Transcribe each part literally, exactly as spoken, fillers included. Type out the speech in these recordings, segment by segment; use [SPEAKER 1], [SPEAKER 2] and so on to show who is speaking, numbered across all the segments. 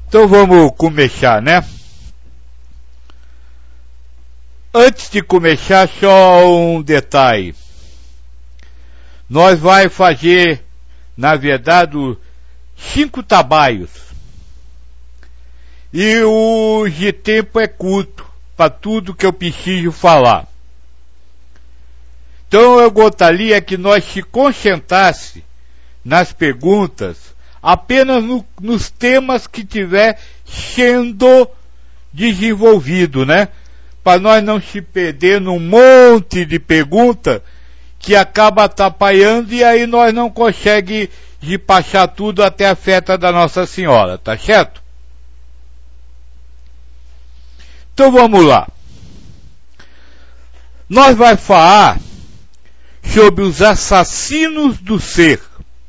[SPEAKER 1] Então vamos começar, né? Antes de começar, só um detalhe. Nós vai fazer, na verdade, cinco trabalhos. E o de tempo é curto para tudo que eu preciso falar. Então eu gostaria que nós se concentrasse nas perguntas apenas no, nos temas que tiver sendo desenvolvido, né? Para nós não se perder num monte de perguntas que acaba atrapalhando e aí nós não conseguimos passar tudo até a festa da Nossa Senhora, tá certo? Então vamos lá. Nós vai falar sobre os assassinos do ser.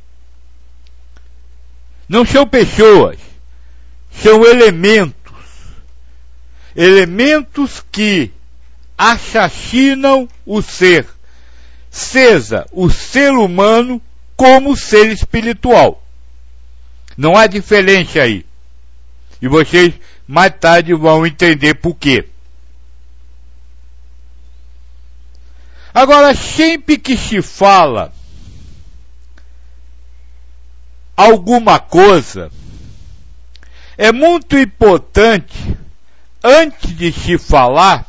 [SPEAKER 1] Não são pessoas, são elementos. Elementos que assassinam o ser, seja o ser humano como o ser espiritual. Não há diferença aí. E vocês mais tarde vão entender por quê. Agora, sempre que se fala alguma coisa, é muito importante, antes de se falar,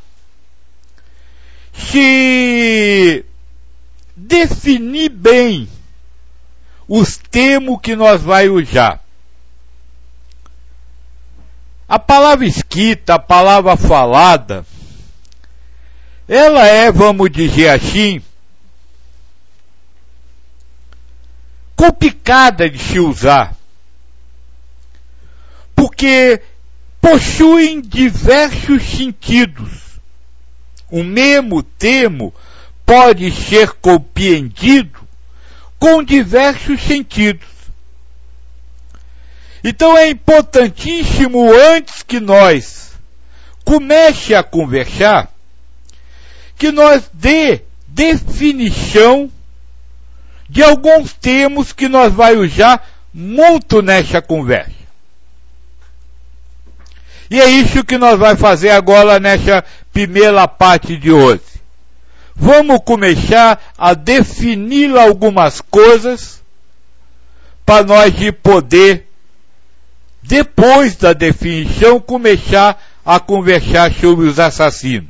[SPEAKER 1] se definir bem os termos que nós vai usar. A palavra escrita, a palavra falada, ela é, vamos dizer assim, complicada de se usar, porque possuem diversos sentidos. O mesmo termo pode ser compreendido com diversos sentidos. Então é importantíssimo, antes que nós comece a conversar, que nós dê definição de alguns termos que nós vai usar muito nessa conversa. E é isso que nós vai fazer agora nessa primeira parte de hoje. Vamos começar a definir algumas coisas para nós de poder, depois da definição, começar a conversar sobre os assassinos.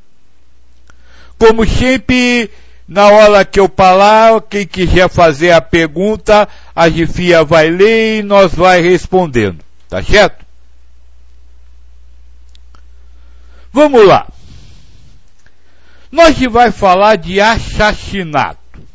[SPEAKER 1] Como sempre, na hora que eu falar, quem quiser fazer a pergunta, a Gifia vai ler e nós vai respondendo. Tá certo? Vamos lá. Nós vai falar de assassinato.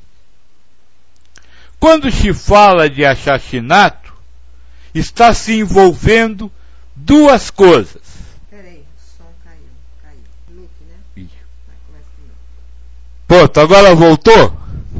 [SPEAKER 1] Quando se fala de assassinato, está se envolvendo duas coisas.
[SPEAKER 2] Peraí, o som caiu, caiu. Luke, né?
[SPEAKER 1] Isso.
[SPEAKER 2] Vai, começa de novo.
[SPEAKER 1] Pronto, agora voltou?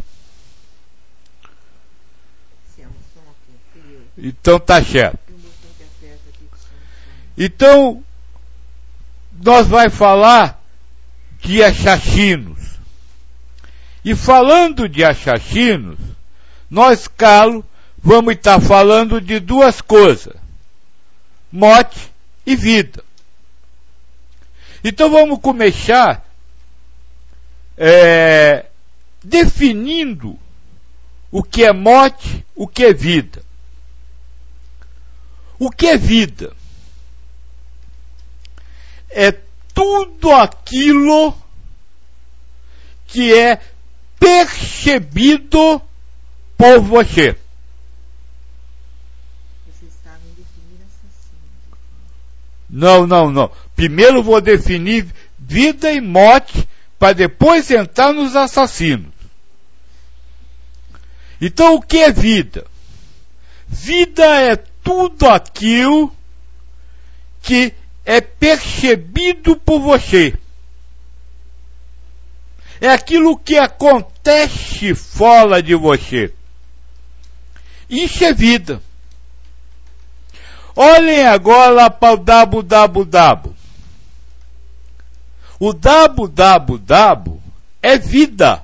[SPEAKER 2] Sim, é um som aqui, fui eu.
[SPEAKER 1] Então tá certo.
[SPEAKER 2] Tem um botão que aperta aqui que o som some.
[SPEAKER 1] Então, nós vai falar de assassinos. E falando de assassinos, nós, Carlos, vamos estar falando de duas coisas: morte e vida. Então vamos começar é, definindo o que é morte, o que é vida. O que é vida? É tudo aquilo que é percebido por você.
[SPEAKER 2] Vocês sabem definir assassino.
[SPEAKER 1] Não, não, não. Primeiro vou definir vida e morte para depois entrar nos assassinos. Então o que é vida? Vida é tudo aquilo que é percebido por você. É aquilo que acontece fora de você. Isso é vida. Olhem agora para o www. O www é vida.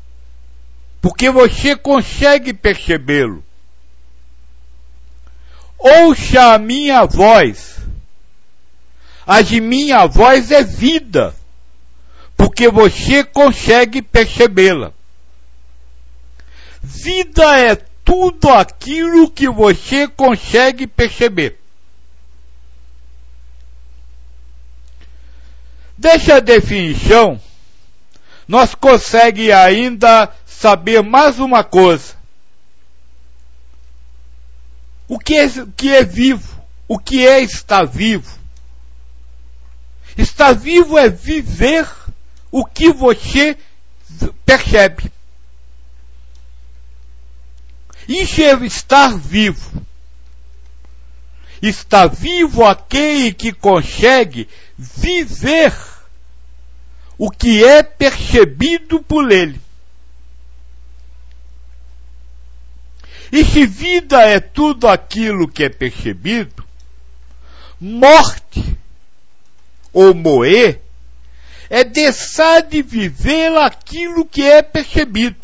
[SPEAKER 1] Porque você consegue percebê-lo. ouça a minha voz. A de minha voz é vida, porque você consegue percebê-la. Vida é tudo aquilo que você consegue perceber. Dessa definição, nós conseguimos ainda saber mais uma coisa. O que é, o que é vivo? O que é estar vivo? Estar vivo é viver o que você percebe. Isso é estar vivo. Está vivo aquele que consegue viver o que é percebido por ele. E se vida é tudo aquilo que é percebido, morte ou morrer é deixar de viver aquilo que é percebido.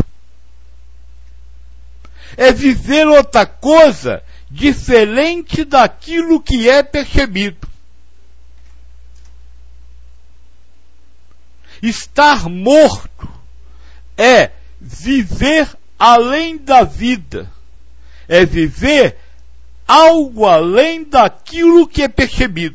[SPEAKER 1] É viver outra coisa diferente daquilo que é percebido. Estar morto é viver além da vida. É viver algo além daquilo que é percebido.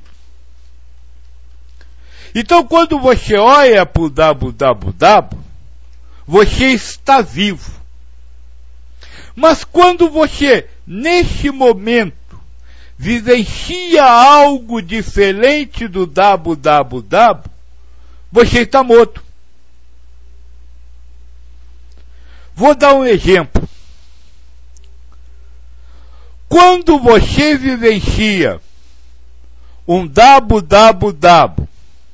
[SPEAKER 1] Então, quando você olha para o dabu dabu dabu, você está vivo. Mas quando você, neste momento, vivencia algo diferente do dabu dabu dabu, você está morto. Vou dar um exemplo. Quando você vivencia um dabu dabu dabu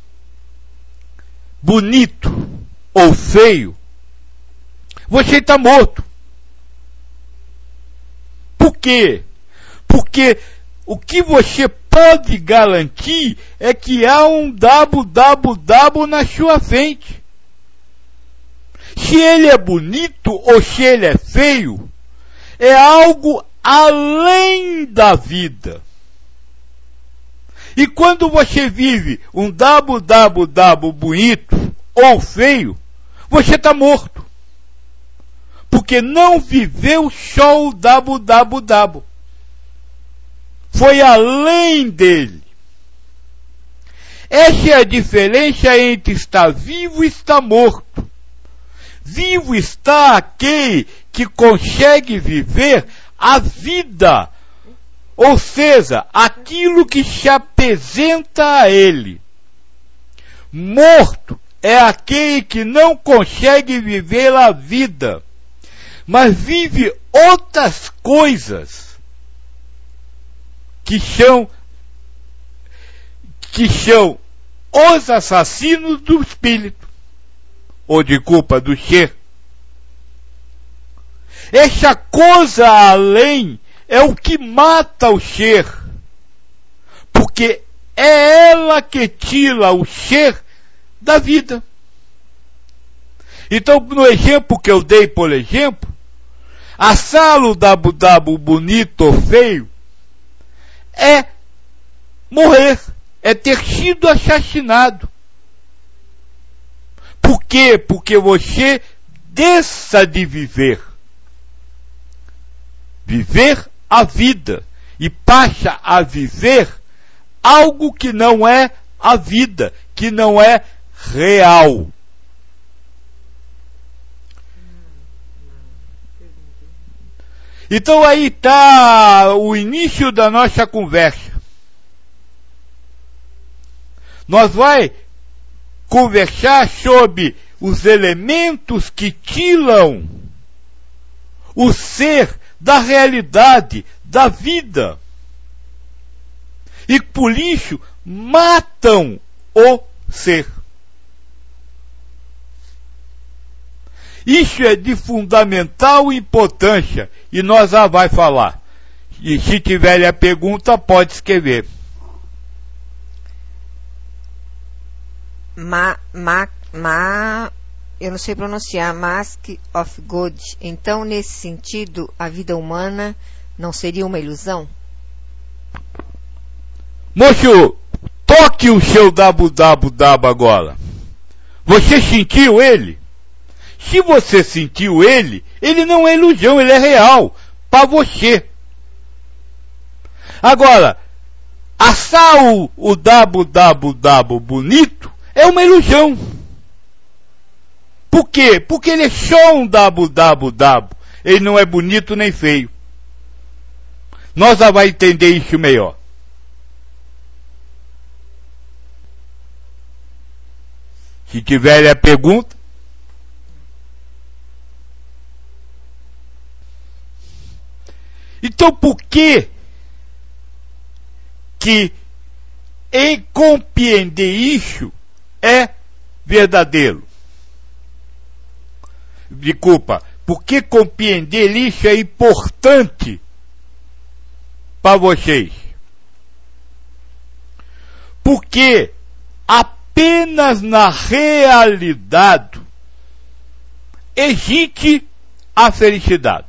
[SPEAKER 1] bonito ou feio, você está morto. Por quê? Porque o que você pode garantir é que há um dabu dabu dabu na sua frente. Se ele é bonito ou se ele é feio, é algo além da vida. E quando você vive um dabu dabu dabu bonito ou feio, você está morto. Porque não viveu só o dabu dabu dabu. Foi além dele. Essa é a diferença entre estar vivo e estar morto. Vivo está aquele que consegue viver a vida, ou seja, aquilo que se apresenta a ele. Morto é aquele que não consegue viver a vida, mas vive outras coisas que são, que são os assassinos do espírito, ou de culpa do ser. Essa coisa além é o que mata o ser, porque é ela que tira o ser da vida. Então, no exemplo que eu dei, por exemplo, assar o dabu dabu bonito ou feio é morrer, é ter sido assassinado. Por quê? Porque você deixa de viver. Viver a vida e passa a viver algo que não é a vida, que não é real. Então aí está o início da nossa conversa. Nós vai conversar sobre os elementos que tiram o ser da realidade, da vida. E por isso matam o ser. Isso é de fundamental importância e nós já vai falar. E se tiver a pergunta, pode escrever.
[SPEAKER 2] Ma, ma, ma, eu não sei pronunciar, Mask of God. Então, nesse sentido, a vida humana não seria uma ilusão?
[SPEAKER 1] Moço, toque o seu dabu-dabu-dabu agora. Você sentiu ele? Se você sentiu ele, ele não é ilusão, ele é real, para você. Agora, assar o, o dabu-dabu-dabu bonito é uma ilusão. Por quê? Porque ele é só um dabu-dabu-dabu. Ele não é bonito nem feio. Nós já vamos entender isso melhor. Se tiver a pergunta. Então por que que em compreender isso é verdadeiro? Desculpa, por que compreender isso é importante para vocês? Porque apenas na realidade existe a felicidade.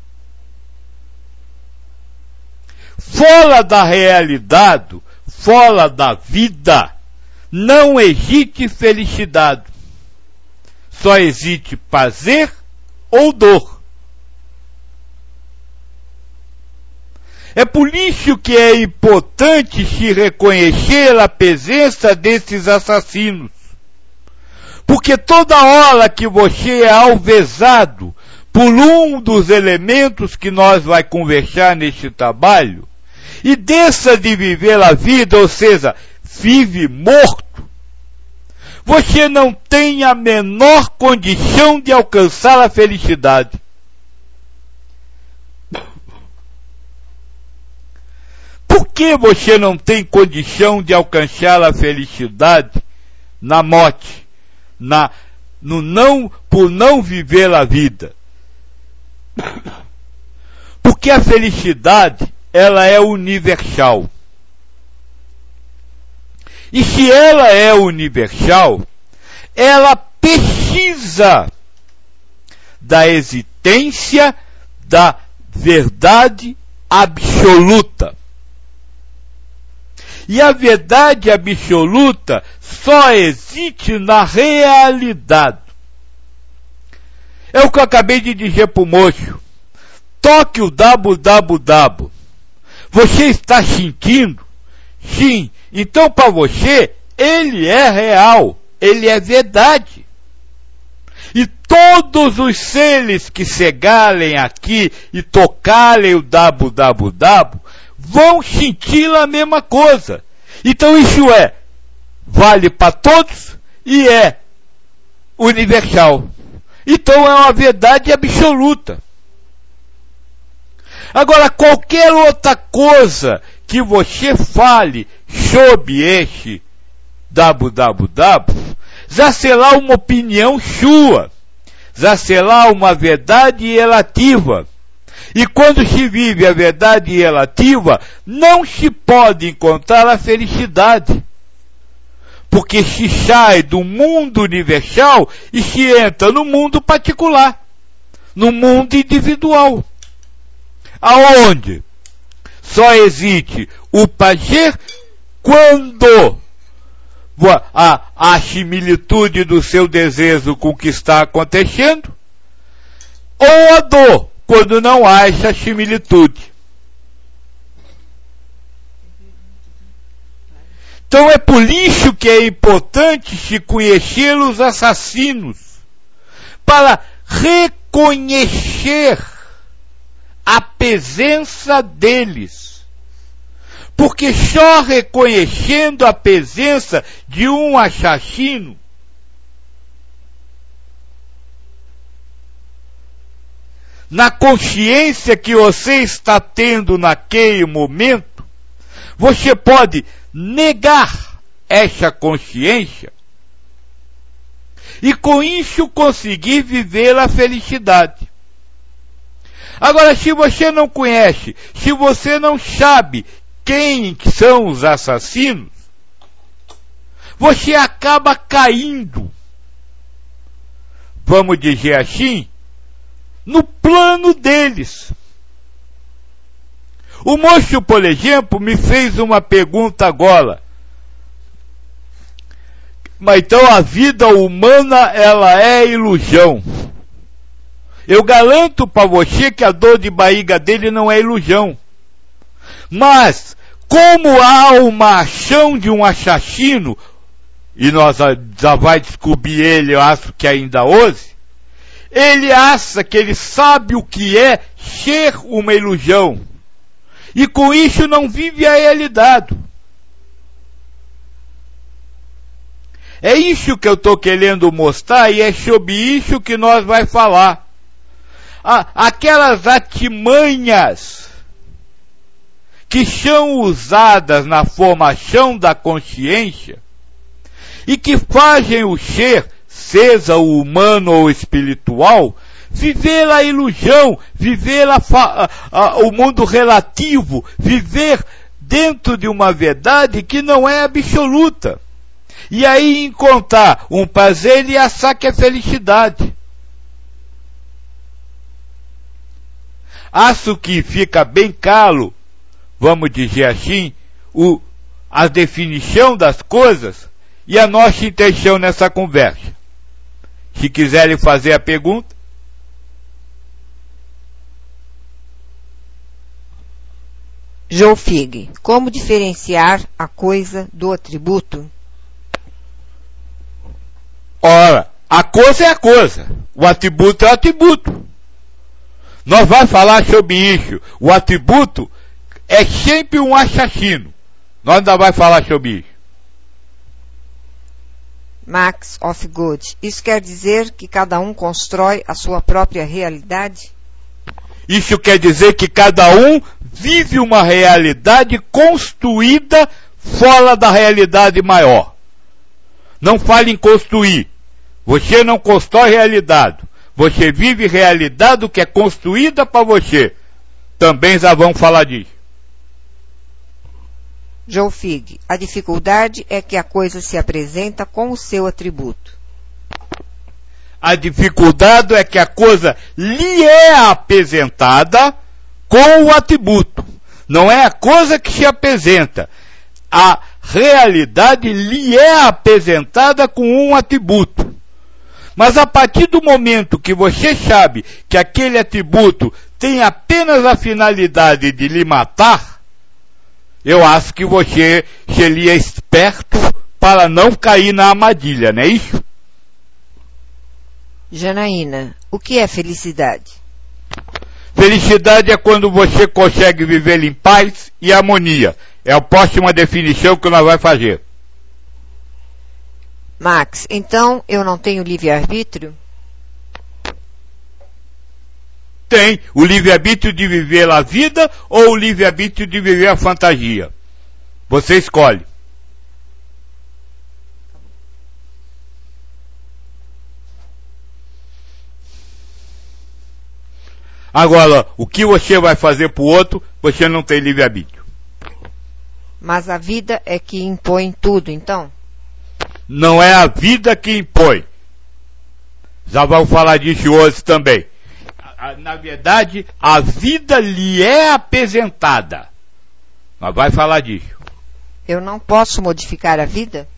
[SPEAKER 1] Fora da realidade, fora da vida, não existe felicidade. Só existe prazer ou dor. É por isso que é importante se reconhecer a presença desses assassinos. Porque toda hora que você é alvezado por um dos elementos que nós vai conversar neste trabalho, e deixa de viver a vida, ou seja, vive morto, você não tem a menor condição de alcançar a felicidade. Por que você não tem condição de alcançar a felicidade na morte, na, no não, por não viver a vida? Porque a felicidade, ela é universal. E se ela é universal, ela precisa da existência da verdade absoluta. E a verdade absoluta só existe na realidade. É o que eu acabei de dizer para o moço. Toque o dabu-dabu-dabu. Você está sentindo? Sim. Então, para você, ele é real. Ele é verdade. E todos os seres que chegarem aqui e tocarem o dabu-dabu-dabu vão sentir a mesma coisa. Então, isso é, vale para todos e é universal. Então, é uma verdade absoluta. Agora, qualquer outra coisa que você fale sobre este dabu-dabu-dabu, já será uma opinião sua, já será uma verdade relativa. E quando se vive a verdade relativa, não se pode encontrar a felicidade. Porque se sai do mundo universal e se entra no mundo particular, no mundo individual. Aonde só existe o prazer quando a, a similitude do seu desejo com o que está acontecendo, ou a dor quando não há essa similitude. Então é por isso que é importante se conhecer os assassinos, para reconhecer a presença deles. Porque só reconhecendo a presença de um assassino, na consciência que você está tendo naquele momento, você pode negar essa consciência e com isso conseguir viver a felicidade. Agora, se você não conhece, se você não sabe quem são os assassinos, você acaba caindo, vamos dizer assim, no plano deles. O moço, por exemplo, me fez uma pergunta agora. Mas então a vida humana, ela é ilusão. Eu garanto para você que a dor de barriga dele não é ilusão. Mas, como há uma ação de um assassino, e nós já vai descobrir ele, eu acho que ainda hoje, ele acha que ele sabe o que é ser uma ilusão. E com isso não vive a realidade. É isso que eu estou querendo mostrar e é sobre isso que nós vamos falar. Aquelas artimanhas que são usadas na formação da consciência e que fazem o ser, seja o humano ou espiritual, viver a ilusão, viver a, a, a, o mundo relativo, viver dentro de uma verdade que não é absoluta. E aí encontrar um prazer e achar que é felicidade. Acho que fica bem claro, vamos dizer assim, o, a definição das coisas e a nossa intenção nessa conversa. Se quiserem fazer a pergunta.
[SPEAKER 2] João Fig, como diferenciar a coisa do atributo?
[SPEAKER 1] Ora, a coisa é a coisa, o atributo é o atributo. Nós vamos falar sobre isso. O atributo é sempre um assassino. Nós ainda vamos falar sobre isso.
[SPEAKER 2] Max of Good, isso quer dizer que cada um constrói a sua própria realidade?
[SPEAKER 1] Isso quer dizer que cada um vive uma realidade construída fora da realidade maior. Não fale em construir. Você não constrói realidade. Você vive realidade que é construída para você. Também já vamos falar disso.
[SPEAKER 2] João Fig, a dificuldade é que a coisa se apresenta com o seu atributo.
[SPEAKER 1] A dificuldade é que a coisa lhe é apresentada com o atributo. Não é a coisa que se apresenta. A realidade lhe é apresentada com um atributo. Mas a partir do momento que você sabe que aquele atributo tem apenas a finalidade de lhe matar, eu acho que você seria esperto para não cair na armadilha, não é isso?
[SPEAKER 2] Janaína, o que é felicidade?
[SPEAKER 1] Felicidade é quando você consegue viver em paz e harmonia. É a próxima definição que nós vamos fazer.
[SPEAKER 2] Max, então eu não tenho livre-arbítrio?
[SPEAKER 1] Tem o livre-arbítrio de viver a vida ou o livre-arbítrio de viver a fantasia. Você escolhe. Agora, o que você vai fazer para o outro, você não tem livre-arbítrio.
[SPEAKER 2] Mas a vida é que impõe tudo, então?
[SPEAKER 1] Não é a vida que impõe. Já vamos falar disso hoje também. Na verdade, a vida lhe é apresentada. Mas vai falar disso.
[SPEAKER 2] Eu não posso modificar a vida?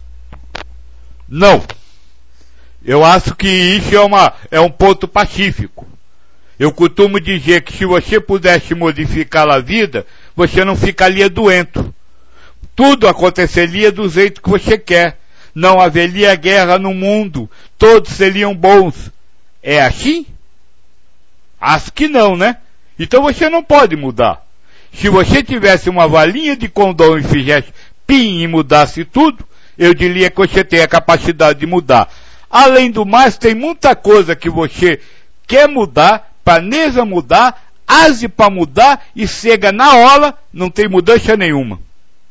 [SPEAKER 1] Não. Eu acho que isso é, uma, é um ponto pacífico. Eu costumo dizer que se você pudesse modificar a vida, você não ficaria doente. Tudo aconteceria do jeito que você quer. Não haveria guerra no mundo. Todos seriam bons. É assim? Acho que não, né? Então você não pode mudar. Se você tivesse uma valinha de condom e fizesse pim e mudasse tudo, eu diria que você tem a capacidade de mudar. Além do mais, tem muita coisa que você quer mudar, planeja mudar, age para mudar e chega na hora, não tem mudança nenhuma.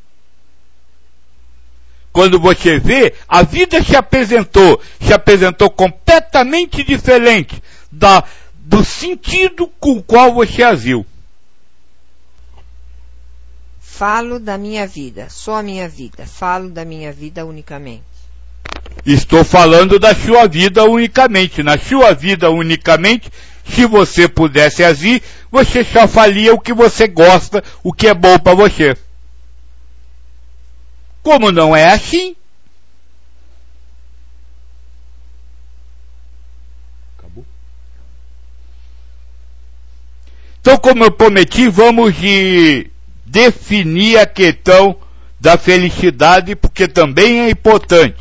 [SPEAKER 1] Quando você vê, a vida se apresentou, se apresentou completamente diferente da, do sentido com o qual você agiu.
[SPEAKER 2] Falo da minha vida, só a minha vida. Falo da minha vida unicamente.
[SPEAKER 1] Estou falando da sua vida unicamente. Na sua vida unicamente, Se você pudesse agir, você só faria o que você gosta, o que é bom para você. Como não é assim, acabou. Então, como eu prometi, vamos de definir a questão da felicidade, porque também é importante.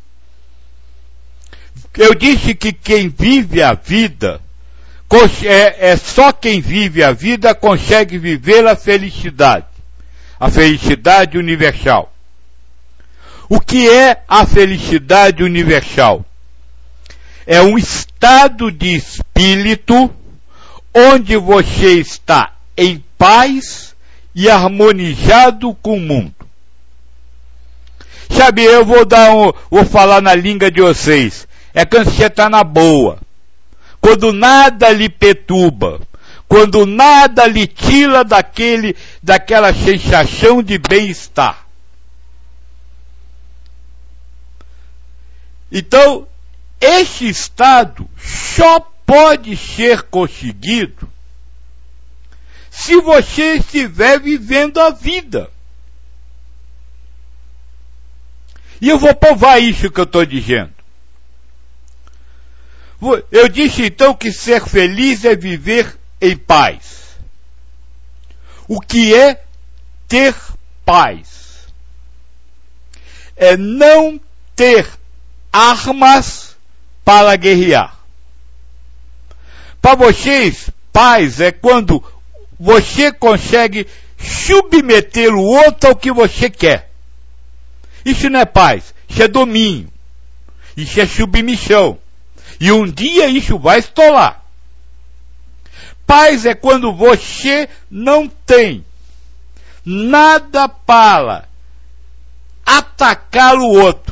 [SPEAKER 1] Eu disse que quem vive a vida, é, é só quem vive a vida consegue viver a felicidade, a felicidade universal. O que é a felicidade universal? É um estado de espírito onde você está em paz e harmonizado com o mundo. Sabe, eu vou dar um, vou falar na língua de vocês. É quando você está na boa. Quando nada lhe perturba. Quando nada lhe tira daquele, daquela sensação de bem-estar. Então, esse estado só pode ser conseguido se você estiver vivendo a vida. E eu vou provar isso que eu estou dizendo. Eu disse então que ser feliz é viver em paz. O que é ter paz? É não ter armas para guerrear. Para vocês, paz é quando você consegue submeter o outro ao que você quer. Isso não é paz, isso é domínio. Isso é submissão. E um dia isso vai estourar. Paz é quando você não tem nada para atacar o outro.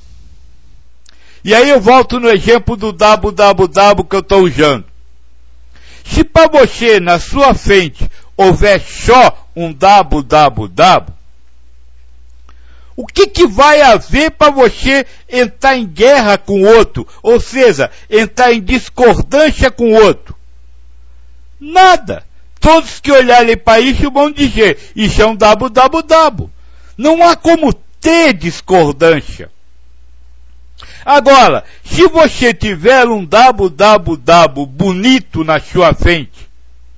[SPEAKER 1] E aí eu volto no exemplo do www que eu estou usando. Se para você, na sua frente, houver só um www, o que, que vai haver para você entrar em guerra com o outro? Ou seja, entrar em discordância com o outro? Nada. Todos que olharem para isso vão dizer, isso é um www. Não há como ter discordância. Agora, se você tiver um www bonito na sua frente,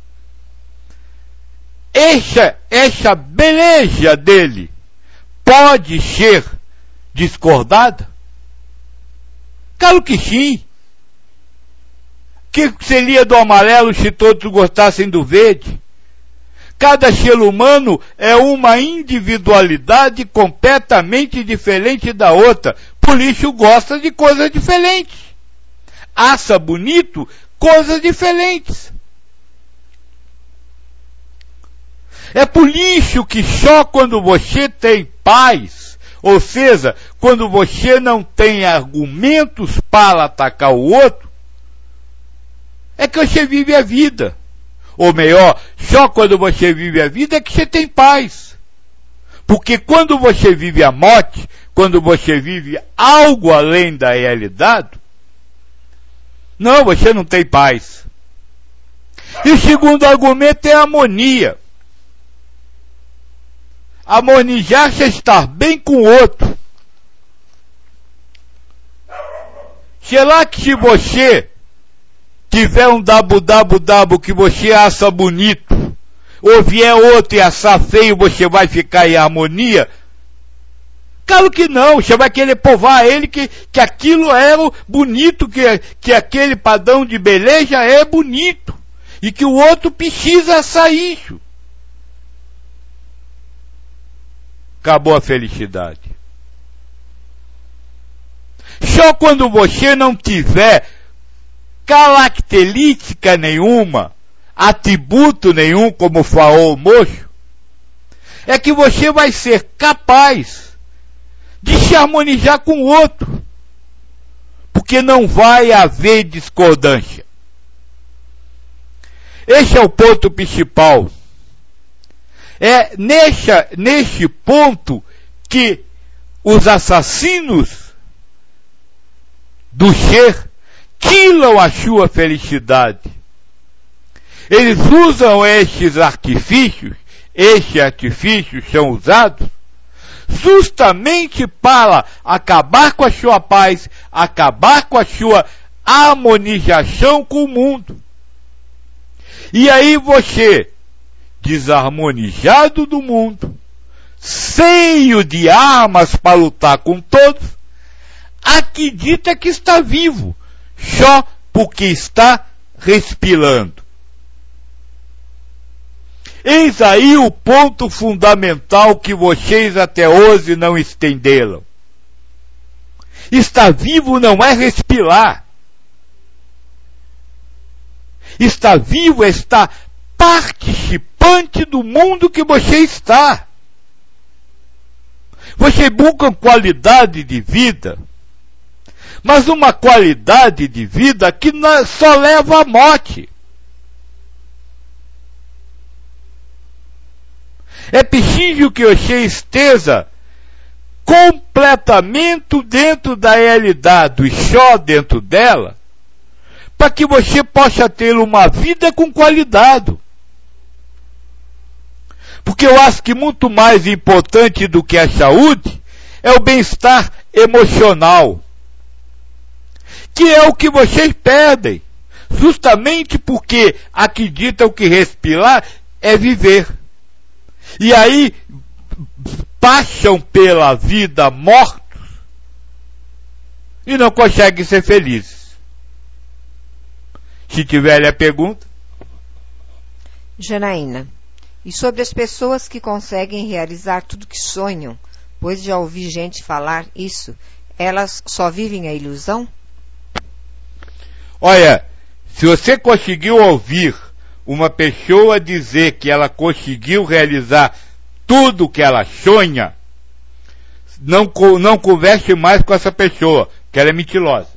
[SPEAKER 1] essa, essa beleza dele pode ser discordada? Claro que sim. O que seria do amarelo se todos gostassem do verde? Cada ser humano é uma individualidade completamente diferente da outra. Por isso gosta de coisas diferentes. Acha bonito coisas diferentes. É por isso que só quando você tem paz, ou seja, quando você não tem argumentos para atacar o outro, é que você vive a vida. Ou melhor, só quando você vive a vida é que você tem paz. Porque quando você vive a morte, quando você vive algo além da realidade, não, você não tem paz. E o segundo argumento é a harmonia. Harmonizar-se é estar bem com o outro. Será que se você tiver um www que você acha bonito, ou vier outro e achar feio, você vai ficar em harmonia? Claro que não, você vai querer provar a ele que, que aquilo é o bonito, que, que aquele padrão de beleza é bonito, e que o outro precisa achar isso. Acabou a felicidade. Só quando você não tiver característica nenhuma, atributo nenhum, como falou o moço, é que você vai ser capaz de se harmonizar com o outro. Porque não vai haver discordância. Esse é o ponto principal. É nesse, nesse ponto que os assassinos do ser tiram a sua felicidade. Eles usam estes artifícios, estes artifícios são usados justamente para acabar com a sua paz, acabar com a sua harmonização com o mundo. E aí você, desarmonizado do mundo, cheio de armas para lutar com todos, acredita que está vivo, só porque está respirando. Eis aí o ponto fundamental que vocês até hoje não estenderam. Estar vivo não é respirar. Estar vivo é estar participante do mundo que você está. Você busca qualidade de vida, mas uma qualidade de vida que só leva à morte. É preciso que você esteja completamente dentro da realidade e só dentro dela, para que você possa ter uma vida com qualidade. Porque eu acho que muito mais importante do que a saúde é o bem-estar emocional, que é o que vocês perdem, justamente porque acreditam que respirar é viver. E aí passam pela vida mortos e não conseguem ser felizes. Se tiverem a pergunta.
[SPEAKER 2] Janaína, e sobre as pessoas que conseguem realizar tudo que sonham, pois já ouvi gente falar isso, elas só vivem a ilusão?
[SPEAKER 1] Olha, se você conseguiu ouvir uma pessoa dizer que ela conseguiu realizar tudo o que ela sonha, não, não converse mais com essa pessoa, que ela é mentirosa.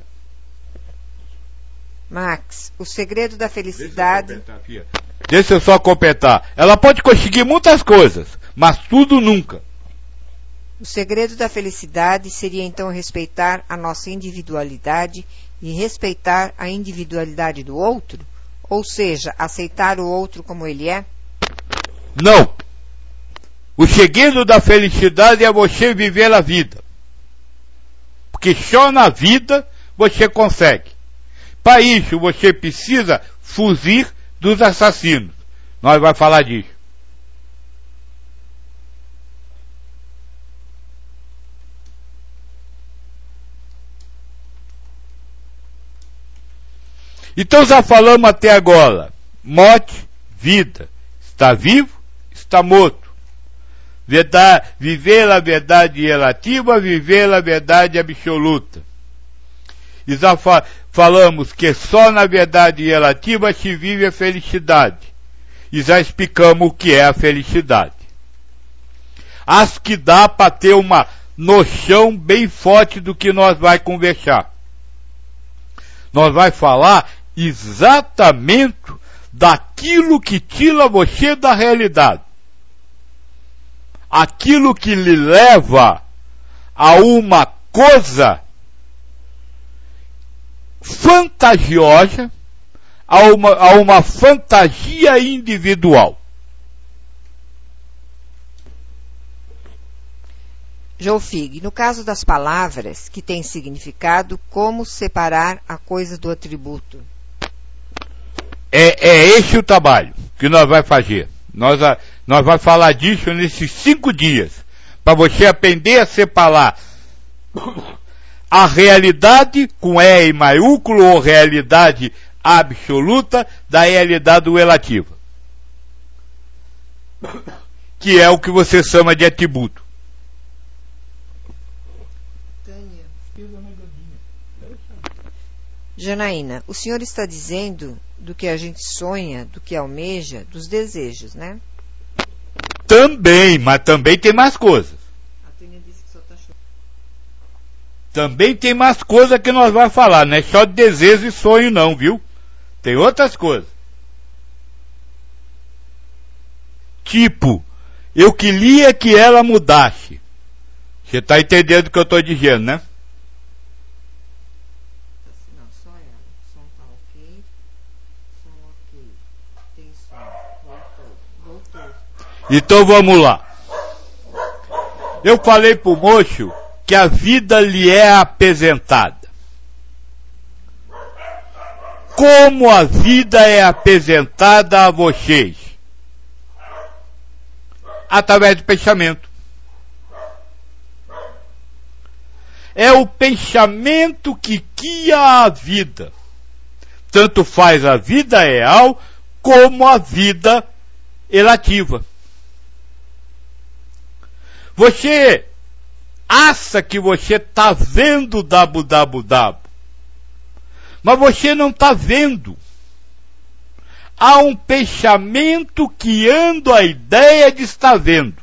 [SPEAKER 2] Max, o segredo da felicidade...
[SPEAKER 1] Deixa eu, completar, filha. Deixa eu só completar. Ela pode conseguir muitas coisas, mas tudo nunca.
[SPEAKER 2] O segredo da felicidade seria então respeitar a nossa individualidade e respeitar a individualidade do outro? Ou seja, aceitar o outro como ele é?
[SPEAKER 1] Não. O segredo da felicidade é você viver a vida. Porque só na vida você consegue. Para isso você precisa fugir dos assassinos. Nós vamos falar disso. Então já falamos até agora. Morte, vida. Está vivo, está morto. Verdade, viver a verdade relativa, viver a verdade absoluta. E já fa falamos que só na verdade relativa se vive a felicidade. E já explicamos o que é a felicidade. Acho que dá para ter uma noção bem forte do que nós vai conversar. Nós vai falar exatamente daquilo que tira você da realidade. Aquilo que lhe leva a uma coisa fantasiosa, a uma, a uma fantasia individual.
[SPEAKER 2] Jofig, no caso das palavras que têm significado, como separar a coisa do atributo?
[SPEAKER 1] É, é esse o trabalho que nós vamos fazer. Nós, nós vamos falar disso nesses cinco dias, para você aprender a separar a realidade com E em maiúsculo ou realidade absoluta da realidade relativa, que é o que você chama de atributo.
[SPEAKER 2] Janaína, o senhor está dizendo do que a gente sonha, do que almeja, dos desejos, né?
[SPEAKER 1] Também, mas também tem mais coisas. A Tânia disse que só tá chorando. Também tem mais coisas que nós vamos falar, não é só de desejo e sonho não, viu? Tem outras coisas. Tipo, eu queria que ela mudasse. Você está entendendo o que eu estou dizendo, né?
[SPEAKER 2] Não, só ela. O som tá ok. Som ok. Tem
[SPEAKER 1] Então vamos lá. Eu falei pro moço que a vida lhe é apresentada. Como a vida é apresentada a vocês? Através do pensamento. É o pensamento que guia a vida. Tanto faz a vida real como a vida relativa. Você acha que você está vendo o dabu dabu dabu, mas você não está vendo. Há um pensamento que anda a ideia de estar vendo.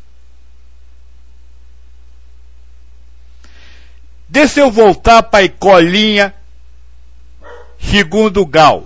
[SPEAKER 1] Deixa eu voltar para a escolinha segundo grau.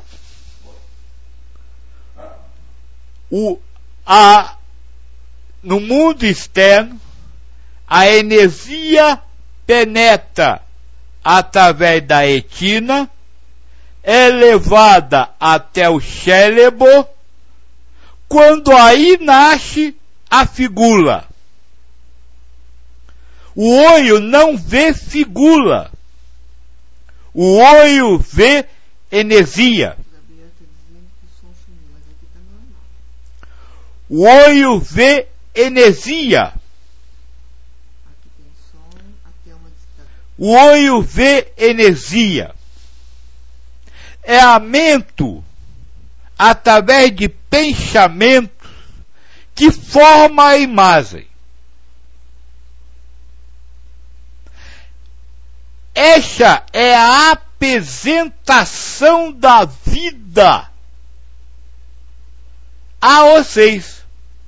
[SPEAKER 1] O, a, no mundo externo, a energia penetra através da retina, é levada até o cérebro, quando aí nasce a figura. O olho não vê figura. O olho vê energia. O olho vê energia. O olho vê energia. É a mente, através de pensamentos, que forma a imagem. Essa é a apresentação da vida a vocês.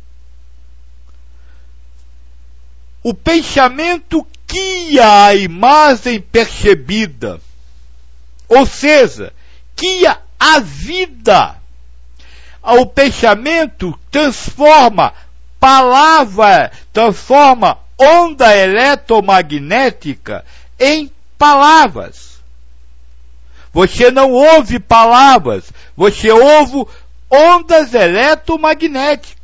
[SPEAKER 1] O pensamento guia a imagem percebida, ou seja, guia a vida. O pensamento transforma palavra, transforma onda eletromagnética em palavras. Você não ouve palavras, você ouve ondas eletromagnéticas.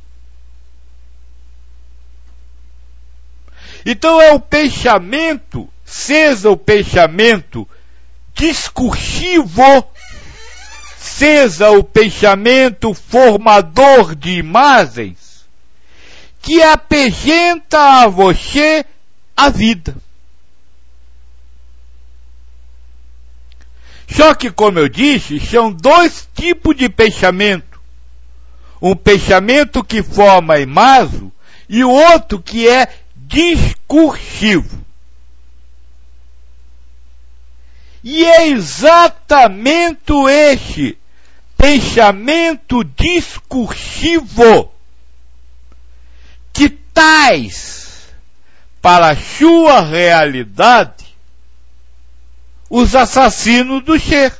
[SPEAKER 1] Então é o pensamento, seja o pensamento discursivo, seja o pensamento formador de imagens, que apresenta a você a vida. Só que, como eu disse, são dois tipos de pensamento. Um pensamento que forma a imagem e o outro que é discursivo. E é exatamente este pensamento discursivo que traz para a sua realidade os assassinos do ser.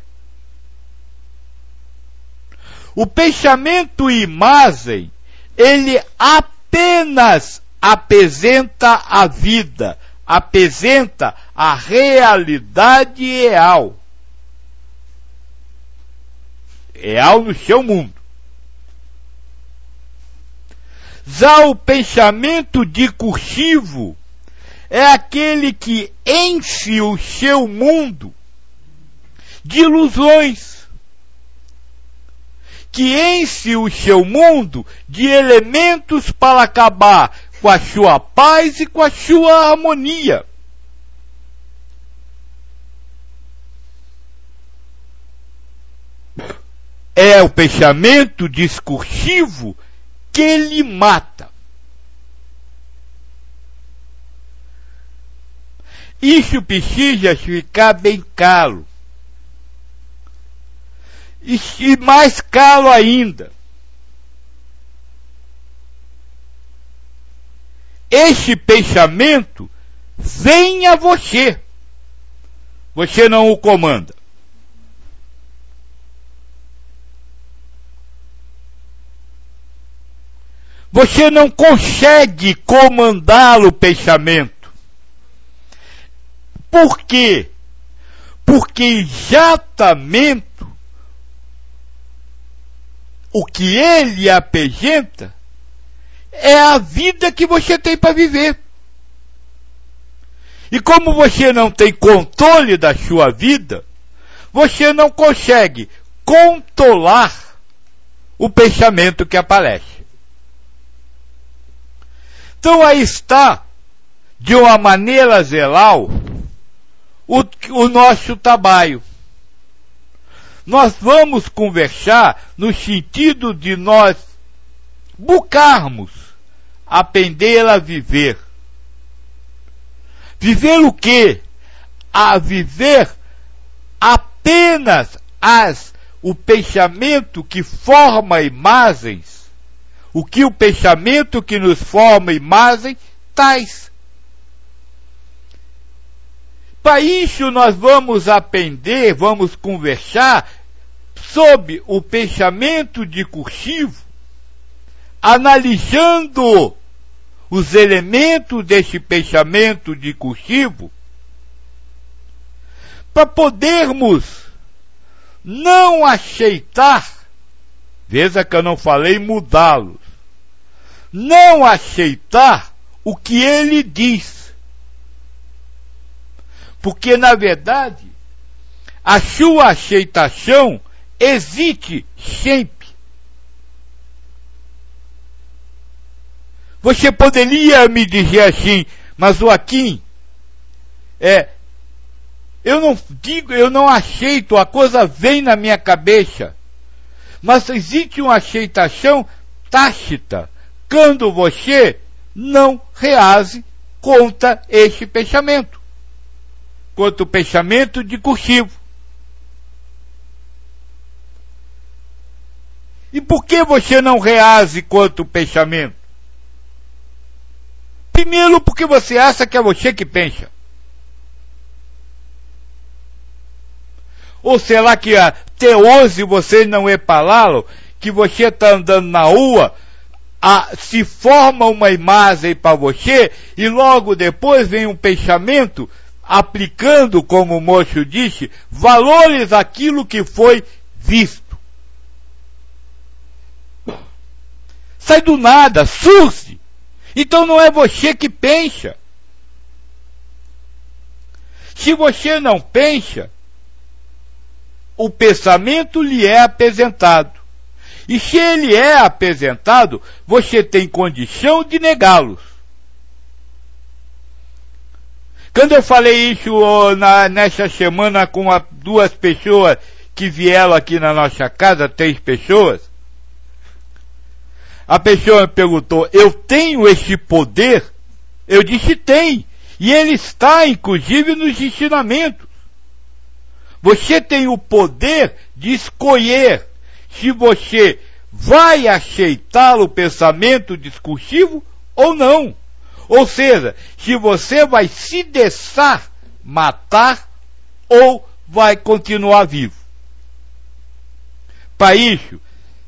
[SPEAKER 1] O pensamento imagem, ele apenas apresenta a vida, apresenta a realidade real. Real no seu mundo. Já o pensamento discursivo é aquele que enche o seu mundo de ilusões, que enche o seu mundo de elementos para acabar com a sua paz e com a sua harmonia. É o pensamento discursivo que ele mata. Isso precisa ficar bem claro. E, e mais claro ainda. Este pensamento vem a você. Você não o comanda. Você não consegue comandar o pensamento. Por quê? Porque exatamente o que ele apresenta é a vida que você tem para viver. E como você não tem controle da sua vida, você não consegue controlar o pensamento que aparece. Então aí está, de uma maneira geral, o, o nosso trabalho. Nós vamos conversar no sentido de nós buscarmos aprender a viver. Viver o quê? A viver apenas as, o pensamento que forma imagens, o que o pensamento que nos forma imagens tais. Para isso nós vamos aprender, vamos conversar sobre o pensamento discursivo, analisando os elementos desse pensamento discursivo, para podermos não aceitar, veja que eu não falei mudá-los, não aceitar o que ele diz. Porque, na verdade, a sua aceitação existe sempre. Você poderia me dizer assim, mas Joaquim, é, eu não digo, eu não aceito, a coisa vem na minha cabeça. Mas existe uma aceitação tácita, quando você não reage contra este pensamento. Contra o pensamento discursivo. E por que você não reage contra o pensamento? Primeiro, porque você acha que é você que pensa. Ou será que até hoje você não repararam que você está andando na rua, a, se forma uma imagem para você e logo depois vem um pensamento aplicando, como o moço disse, valores àquilo que foi visto. Sai do nada, surge. Então não é você que pensa. Se você não pensa, o pensamento lhe é apresentado. E se ele é apresentado, você tem condição de negá-los. Quando eu falei isso oh, na, nessa semana com a, duas pessoas que vieram aqui na nossa casa, três pessoas, a pessoa me perguntou, eu tenho esse poder? Eu disse, tem. E ele está, inclusive, nos ensinamentos. Você tem o poder de escolher se você vai aceitar o pensamento discursivo ou não. Ou seja, se você vai se deixar matar ou vai continuar vivo. Para isso,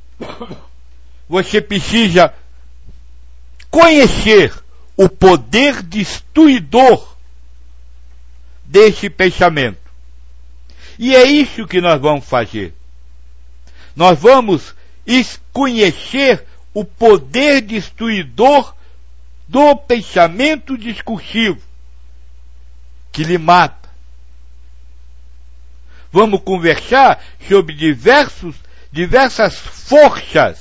[SPEAKER 1] você precisa conhecer o poder destruidor desse pensamento. E é isso que nós vamos fazer. Nós vamos conhecer o poder destruidor do pensamento discursivo que lhe mata. Vamos conversar sobre diversos, diversas forças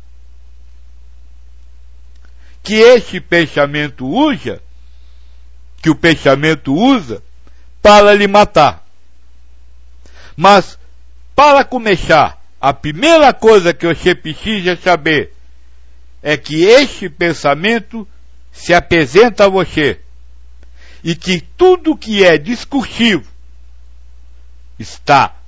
[SPEAKER 1] que esse pensamento usa, que o pensamento usa para lhe matar. Mas, para começar, a primeira coisa que você precisa saber é que este pensamento se apresenta a você e que tudo que é discursivo está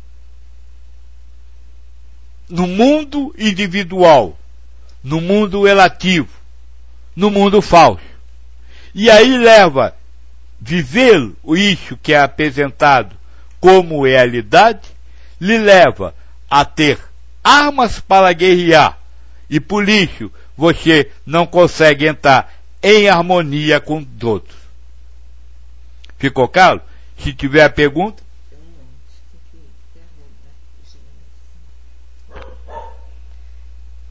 [SPEAKER 1] no mundo individual, no mundo relativo, no mundo falso. E aí leva viver isso que é apresentado como realidade, lhe leva a ter armas para guerrear, e por isso você não consegue entrar em harmonia com todos. Ficou claro? Se tiver pergunta.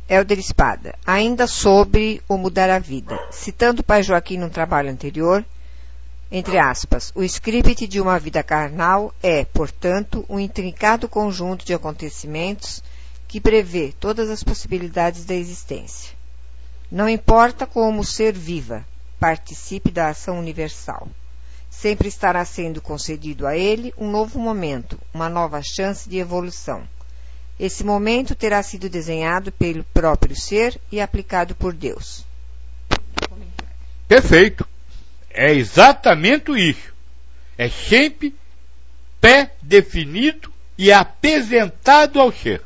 [SPEAKER 2] Hélder Espada, ainda sobre o mudar a vida. Citando o pai Joaquim num trabalho anterior, entre aspas, o script de uma vida carnal é, portanto, um intrincado conjunto de acontecimentos que prevê todas as possibilidades da existência. Não importa como o ser viva, participe da ação universal. Sempre estará sendo concedido a ele um novo momento, uma nova chance de evolução. Esse momento terá sido desenhado pelo próprio ser e aplicado por Deus.
[SPEAKER 1] Perfeito. É exatamente isso. É sempre pré-definido e apresentado ao ser.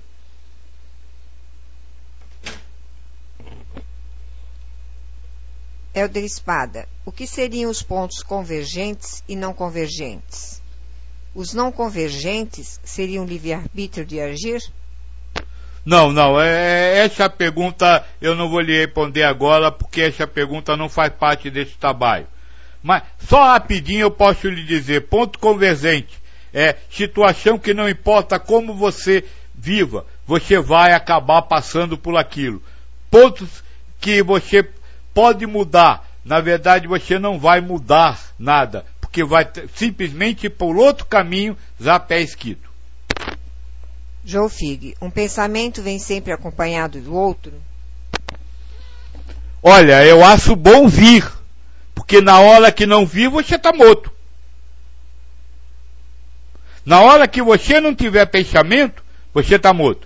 [SPEAKER 2] Hélder Espada, o que seriam os pontos convergentes e não convergentes? Os não convergentes seriam livre-arbítrio de agir?
[SPEAKER 1] Não, não, é, essa pergunta eu não vou lhe responder agora, porque essa pergunta não faz parte desse trabalho. Mas só rapidinho eu posso lhe dizer, ponto convergente é situação que não importa como você viva, você vai acabar passando por aquilo. Pontos que você pode mudar, na verdade você não vai mudar nada, porque vai simplesmente por outro caminho já pé esquito.
[SPEAKER 2] João Fig, um pensamento vem sempre acompanhado do outro?
[SPEAKER 1] Olha, eu acho bom vir, porque na hora que não vir você está morto. Na hora que você não tiver pensamento, você está morto.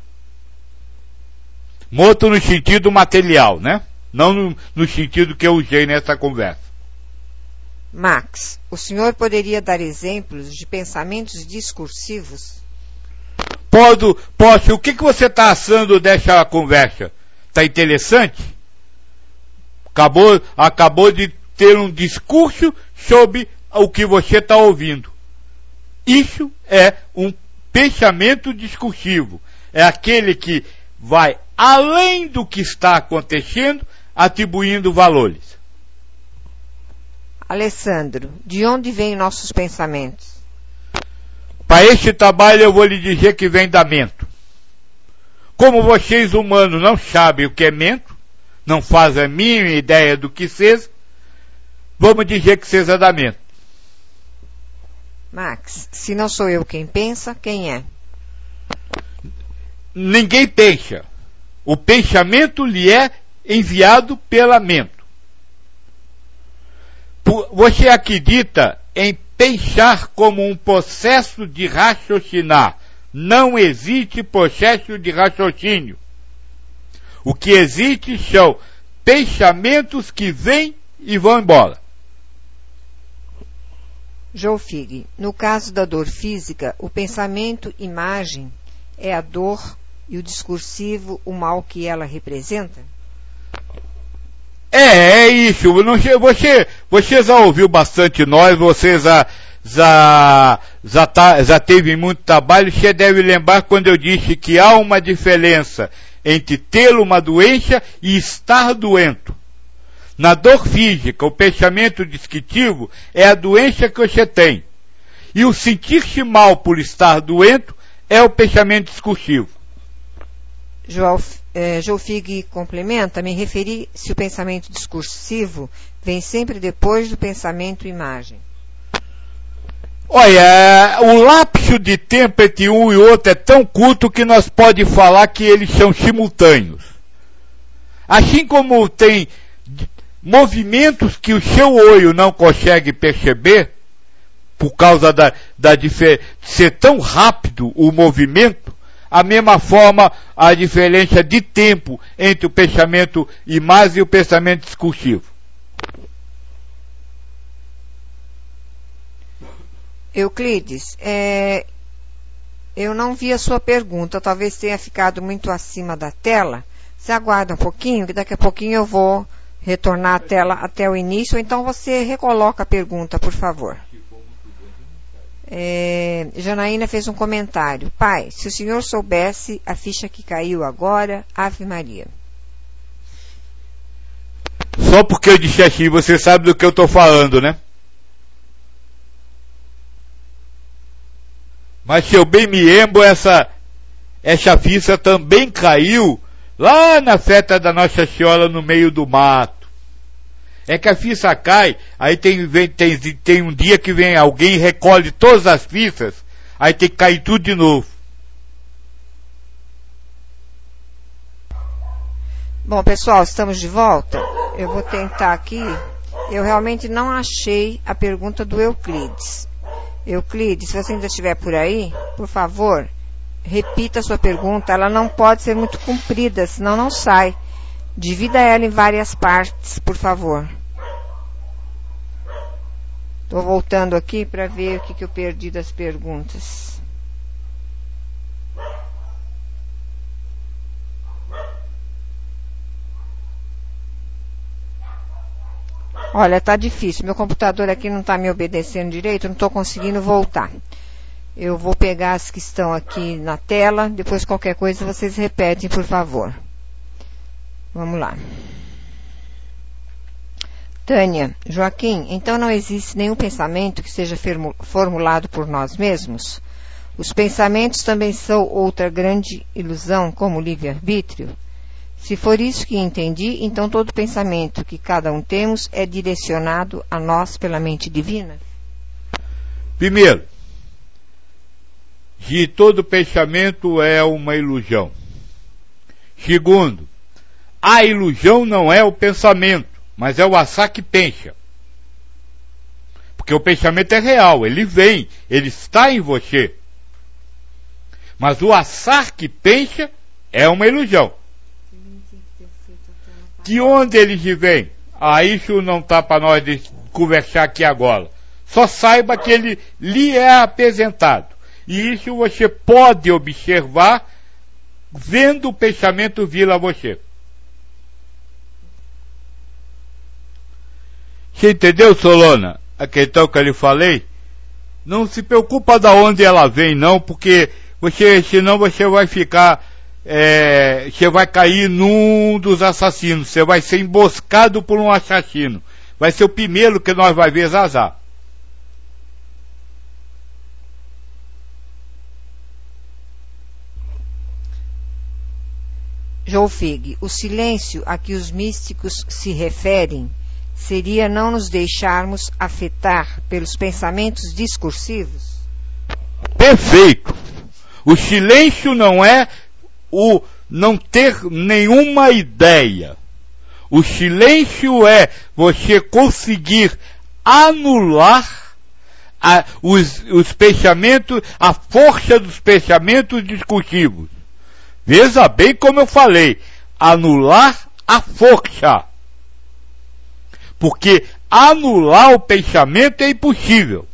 [SPEAKER 1] Morto no sentido material, né? Não no, no sentido que eu usei nessa conversa.
[SPEAKER 2] Max, o senhor poderia dar exemplos de pensamentos discursivos?
[SPEAKER 1] Posso, posso. O que, que você está achando dessa conversa? Está interessante? Acabou, acabou de ter um discurso sobre o que você está ouvindo. Isso é um pensamento discursivo. É aquele que vai além do que está acontecendo, atribuindo valores.
[SPEAKER 2] Alessandro, de onde vêm nossos pensamentos?
[SPEAKER 1] Para este trabalho eu vou lhe dizer que vem da mente. Como vocês humanos não sabem o que é mente, não fazem a mínima ideia do que seja, vamos dizer que seja da mente.
[SPEAKER 2] Max, se não sou eu quem pensa, quem é?
[SPEAKER 1] Ninguém pensa. O pensamento lhe é enviado pela mente. Você acredita em pensar como um processo de raciocinar. Não existe processo de raciocínio. O que existe são pensamentos que vêm e vão embora.
[SPEAKER 2] João Fig, no caso da dor física, o pensamento imagem é a dor e o discursivo o mal que ela representa?
[SPEAKER 1] É, é isso. Não, você, você já ouviu bastante nós, você já, já, já, tá, já teve muito trabalho, você deve lembrar quando eu disse que há uma diferença entre ter uma doença e estar doente. Na dor física, o pensamento descritivo é a doença que você tem. E o sentir-se mal por estar doente é o pensamento discursivo.
[SPEAKER 2] João, eh, João Fig complementa, me referi se o pensamento discursivo vem sempre depois do pensamento imagem.
[SPEAKER 1] Olha, o lapso de tempo entre um e outro é tão curto que nós pode falar que eles são simultâneos. Assim como tem movimentos que o seu olho não consegue perceber, por causa da, da de ser tão rápido o movimento, a mesma forma a diferença de tempo entre o pensamento imagem e o pensamento discursivo.
[SPEAKER 2] Euclides, é, eu não vi a sua pergunta, talvez tenha ficado muito acima da tela. Você aguarda um pouquinho, que daqui a pouquinho eu vou retornar a tela até o início, ou então você recoloca a pergunta, por favor. É, Janaína fez um comentário. Pai, se o senhor soubesse a ficha que caiu agora, Ave Maria.
[SPEAKER 1] Só porque eu disse assim, você sabe do que eu estou falando, né? Mas se eu bem me lembro, essa, essa ficha também caiu lá na festa da Nossa Senhora no meio do mato. É que a ficha cai, aí tem, vem, tem, tem um dia que vem alguém e recolhe todas as fichas, aí tem que cair tudo de novo.
[SPEAKER 2] Bom, pessoal, estamos de volta. Eu vou tentar aqui. Eu realmente não achei a pergunta do Euclides. Euclides, se você ainda estiver por aí, por favor, repita a sua pergunta. Ela não pode ser muito comprida, senão não sai. Divida ela em várias partes, por favor. Estou voltando aqui para ver o que, que eu perdi das perguntas. Olha, tá difícil. Meu computador aqui não está me obedecendo direito, não estou conseguindo voltar. Eu vou pegar as que estão aqui na tela, depois qualquer coisa vocês repetem, por favor. Vamos lá. Tânia, Joaquim, então não existe nenhum pensamento que seja formulado por nós mesmos? Os pensamentos também são outra grande ilusão, como o livre-arbítrio? Se for isso que entendi, então todo pensamento que cada um temos é direcionado a nós pela mente divina?
[SPEAKER 1] Primeiro, que todo pensamento é uma ilusão. Segundo, a ilusão não é o pensamento, mas é o assar que pensa. Porque o pensamento é real, ele vem, ele está em você. Mas o assar que pensa é uma ilusão. De onde eles vêm? Ah, isso não está para nós conversar aqui agora. Só saiba que ele lhe é apresentado. E isso você pode observar vendo o pensamento vir a você. Você entendeu, Solona? A questão que eu lhe falei? Não se preocupa de onde ela vem, não, porque você, senão você vai ficar... É, você vai cair num dos assassinos, você vai ser emboscado por um assassino, vai ser o primeiro que nós vai ver Zazá.
[SPEAKER 2] João Fig, o silêncio a que os místicos se referem seria não nos deixarmos afetar pelos pensamentos discursivos?
[SPEAKER 1] Perfeito! O silêncio não é o não ter nenhuma ideia. O silêncio é você conseguir anular a, os, os pensamentos, a força dos pensamentos discursivos. Veja bem como eu falei, anular a força. Porque anular o pensamento é impossível.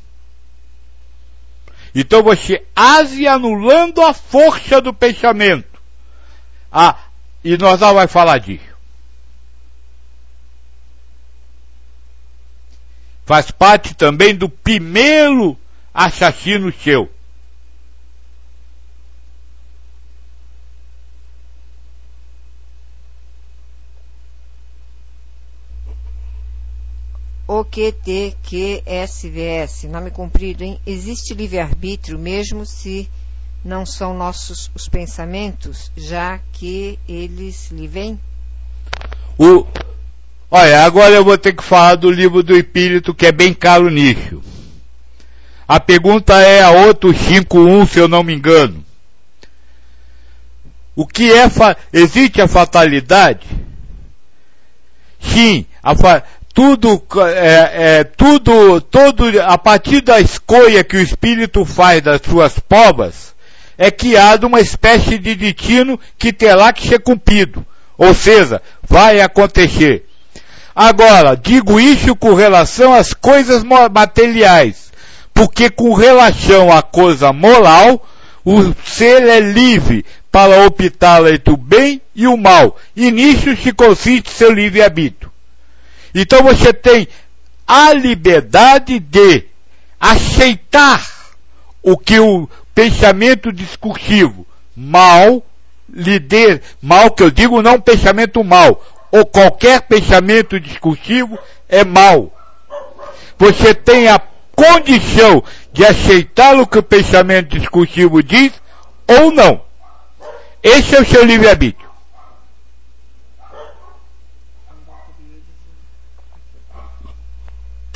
[SPEAKER 1] Então você age anulando a força do pensamento. Ah, e nós já vamos falar disso. Faz parte também do primeiro assassino seu.
[SPEAKER 2] O Q T Q S V S, nome comprido, hein? Existe livre-arbítrio mesmo se não são nossos os pensamentos, já que eles lhe vêm?
[SPEAKER 1] O, olha, agora eu vou ter que falar do livro do Espírito, que é bem caro nisso. A pergunta é a outro cinco um, se eu não me engano. O que é, fa existe a fatalidade? Sim, a fa tudo, é, é, tudo, todo, a partir da escolha que o Espírito faz das suas provas, é criado uma espécie de destino que terá que ser cumprido. Ou seja, vai acontecer. Agora, digo isso com relação às coisas materiais, porque com relação à coisa moral, o ser é livre para optar entre o bem e o mal, e nisso se consiste seu livre-arbítrio. Então você tem a liberdade de aceitar o que o pensamento discursivo mal lhe dê, mal que eu digo não pensamento mal, ou qualquer pensamento discursivo é mal. Você tem a condição de aceitar o que o pensamento discursivo diz ou não. Esse é o seu livre-arbítrio.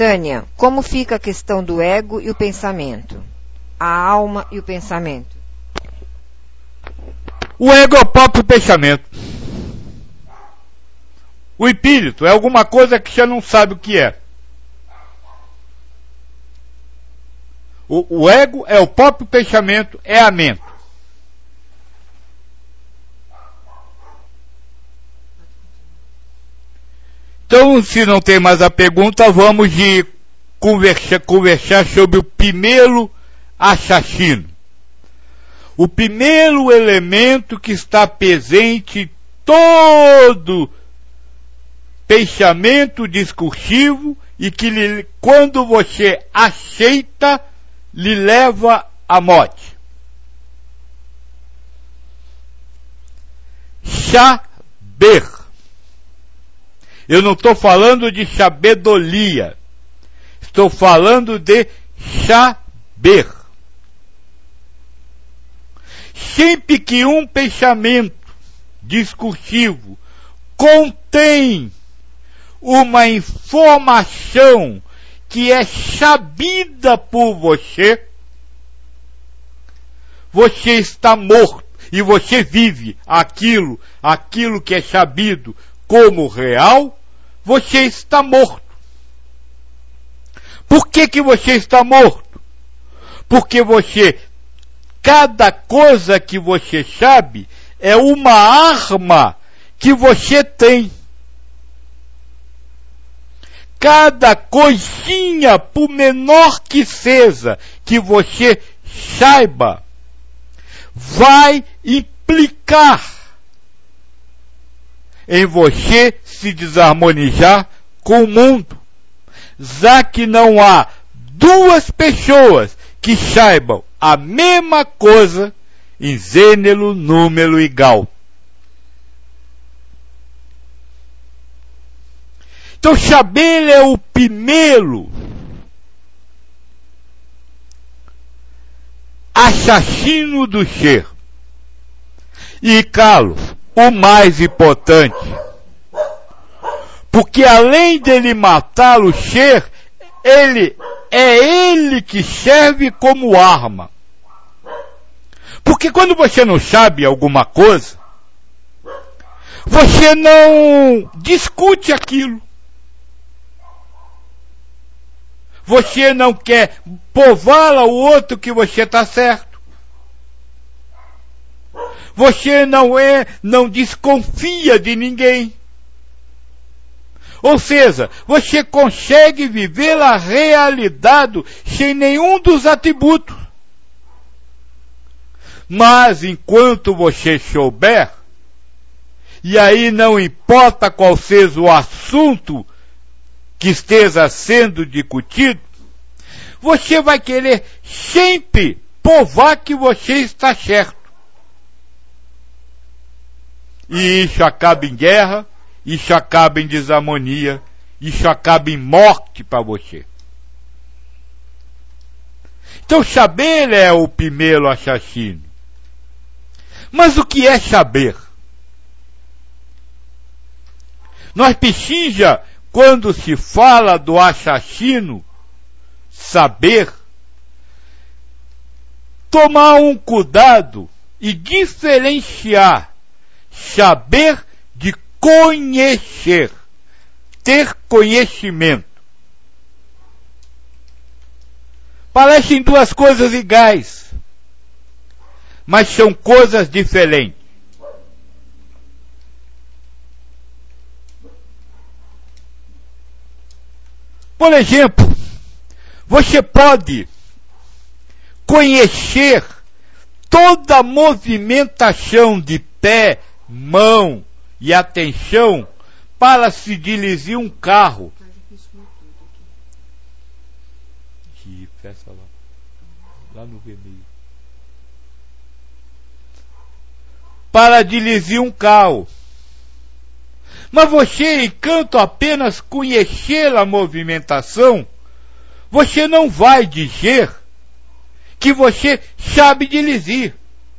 [SPEAKER 2] Tânia, como fica a questão do ego e o pensamento? A alma e o pensamento?
[SPEAKER 1] O ego é o próprio pensamento. O espírito é alguma coisa que você não sabe o que é. O, o ego é o próprio pensamento, é a mente. Então, se não tem mais a pergunta, vamos de conversar, conversar sobre o primeiro assassino. O primeiro elemento que está presente em todo pensamento discursivo e que, lhe, quando você aceita, lhe leva à morte. Saber. Eu não estou falando de sabedoria. Estou falando de saber. Sempre que um pensamento discursivo contém uma informação que é sabida por você, você está morto e você vive aquilo, aquilo que é sabido como real, você está morto. Por que que você está morto? Porque você, cada coisa que você sabe é uma arma que você tem. Cada coisinha, por menor que seja, que você saiba, vai implicar em você se desarmonizar com o mundo, já que não há duas pessoas que saibam a mesma coisa em gênero, número igual. Então, saber é o primeiro assassino do ser. E, Carlos, o mais importante, porque além dele matar o ser, ele é ele que serve como arma. Porque quando você não sabe alguma coisa, você não discute aquilo. Você não quer provar ao outro que você está certo. Você não é, não desconfia de ninguém. Ou seja, você consegue viver a realidade sem nenhum dos atributos. Mas enquanto você souber, e aí não importa qual seja o assunto que esteja sendo discutido, você vai querer sempre provar que você está certo. E isso acaba em guerra, isso acaba em desarmonia, isso acaba em morte para você. Então saber é o primeiro assassino. Mas o que é saber? Nós precisamos, quando se fala do assassino, saber, tomar um cuidado e diferenciar saber de conhecer, ter conhecimento. Parecem duas coisas iguais, mas são coisas diferentes. Por exemplo, você pode conhecer toda a movimentação de pé, mão e atenção para se dirigir um carro. Que peça lá, lá no vermelho. Para dirigir um carro. Mas você, enquanto apenas conhecer a movimentação, você não vai dizer que você sabe dirigir.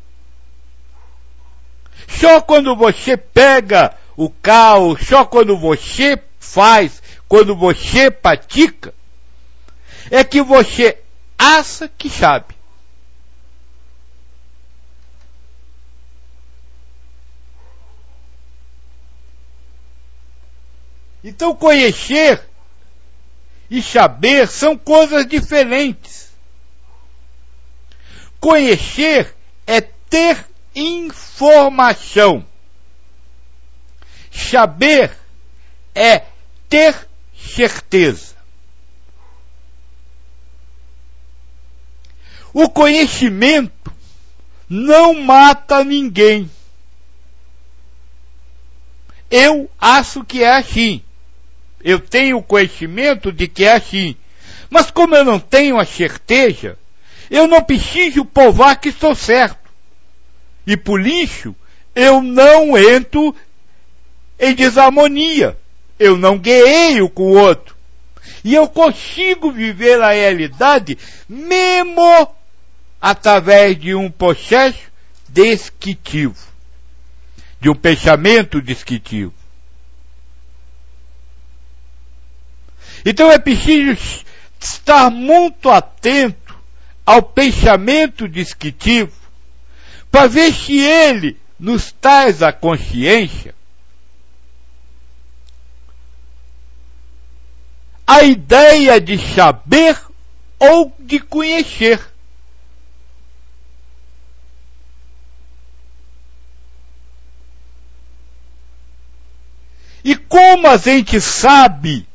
[SPEAKER 1] Só quando você pega o carro, só quando você faz, quando você pratica, é que você acha que sabe. Então conhecer e saber são coisas diferentes. Conhecer é ter informação. Saber é ter certeza. O conhecimento não mata ninguém. Eu acho que é assim. Eu tenho conhecimento de que é assim. Mas como eu não tenho a certeza, eu não preciso provar que estou certo. E por isso, eu não entro em desarmonia. Eu não guerreio com o outro. E eu consigo viver a realidade mesmo através de um processo descritivo. De um pensamento descritivo. Então é preciso estar muito atento ao pensamento descritivo para ver se ele nos traz a consciência a ideia de saber ou de conhecer. E como a gente sabe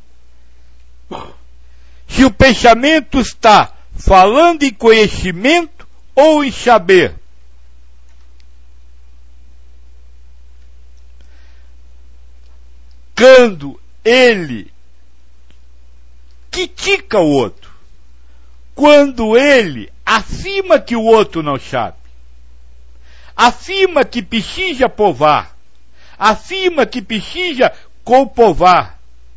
[SPEAKER 1] se o pensamento está falando em conhecimento ou em saber? Quando ele critica o outro, quando ele afirma que o outro não sabe, afirma que precisa provar, afirma que precisa comprovar.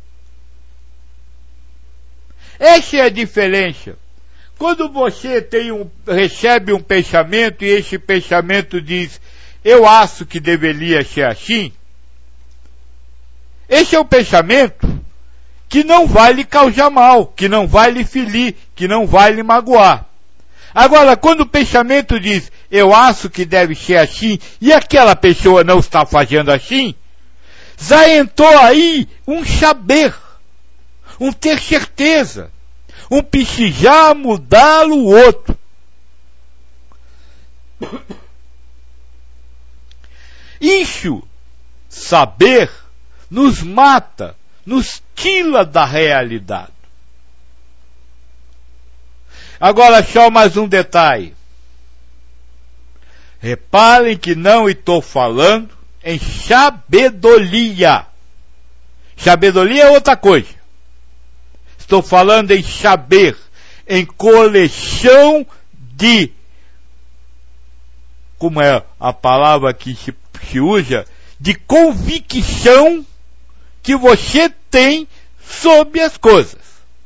[SPEAKER 1] Essa é a diferença. Quando você tem um, recebe um pensamento e esse pensamento diz, eu acho que deveria ser assim, esse é um pensamento que não vai lhe causar mal, que não vai lhe ferir, que não vai lhe magoar. Agora, quando o pensamento diz, eu acho que deve ser assim, e aquela pessoa não está fazendo assim, já entrou aí um saber, um ter certeza, um precisar mudar o outro. Isso, saber, nos mata, nos tira da realidade. Agora só mais um detalhe. Reparem que não estou falando em sabedoria. Sabedoria é outra coisa. Estou falando em saber, em coleção de, como é a palavra que se, se usa, de convicção que você tem sobre as coisas.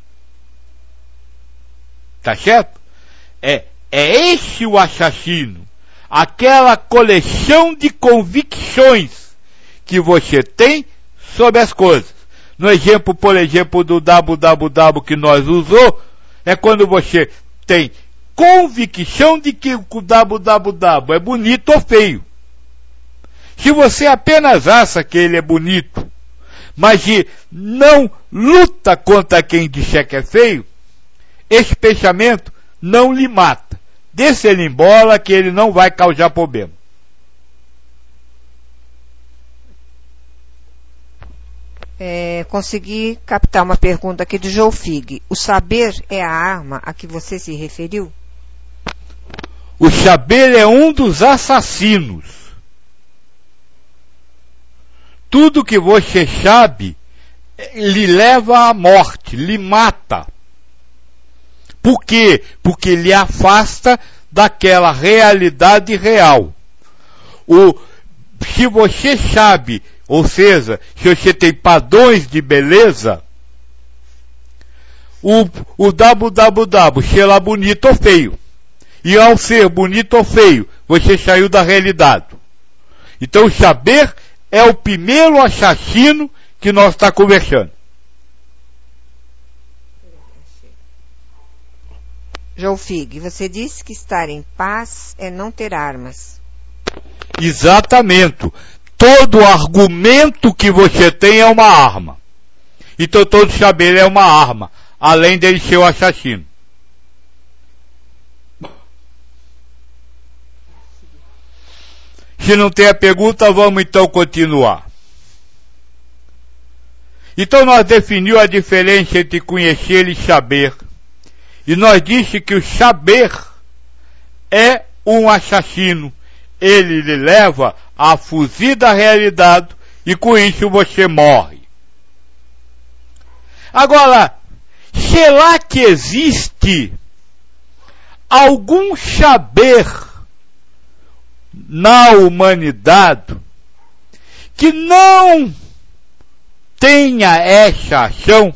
[SPEAKER 1] Tá certo? É, é esse o assassino. Aquela coleção de convicções que você tem sobre as coisas. No exemplo, por exemplo, do www que nós usou, é quando você tem convicção de que o www é bonito ou feio. Se você apenas acha que ele é bonito, mas de não luta contra quem disser que é feio, esse pensamento não lhe mata. Deixa ele embora que ele não vai causar problema.
[SPEAKER 2] É, consegui captar uma pergunta aqui do João Fig. O saber é a arma a que você se referiu?
[SPEAKER 1] O saber é um dos assassinos. Tudo que você sabe lhe leva à morte, lhe mata. Por quê? Porque lhe afasta daquela realidade real. O, se você sabe, ou seja, se você tem padrões de beleza, o, o www, se ela é bonito ou feio. E ao ser bonito ou feio, você saiu da realidade. Então o saber é o primeiro assassino que nós está conversando.
[SPEAKER 2] João-Fig, você disse que estar em paz é não ter armas.
[SPEAKER 1] Exatamente. Todo argumento que você tem é uma arma. Então todo chabeiro é uma arma, além dele ser o assassino. Se não tem a pergunta, vamos então continuar. Então nós definimos a diferença entre conhecer e saber. E nós disse que o saber é um assassino. Ele lhe leva a fugir da realidade e com isso você morre. Agora, será que existe algum saber na humanidade que não tenha essa ação?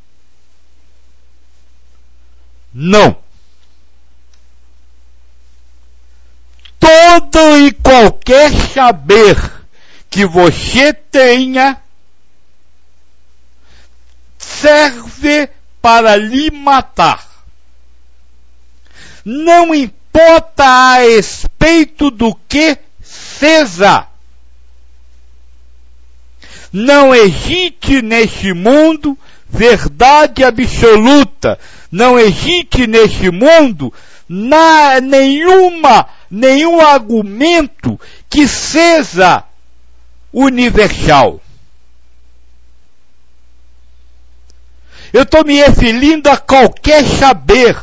[SPEAKER 1] Não. Todo e qualquer saber que você tenha serve para lhe matar. Não importa a respeito do que seja. Não existe neste mundo verdade absoluta. Não existe neste mundo na, nenhuma, nenhum argumento que seja universal. Eu estou me referindo a qualquer saber.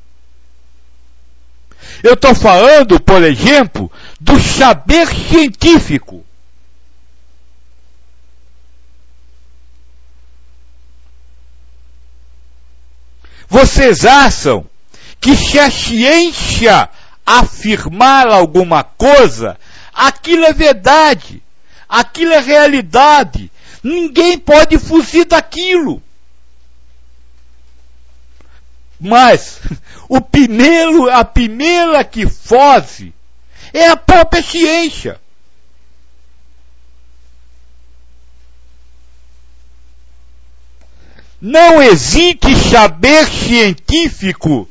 [SPEAKER 1] Eu estou falando, por exemplo, do saber científico. Vocês acham que se a ciência afirmar alguma coisa, aquilo é verdade, aquilo é realidade, ninguém pode fugir daquilo. Mas o primeiro, a primeira que foge é a própria ciência. Não existe saber científico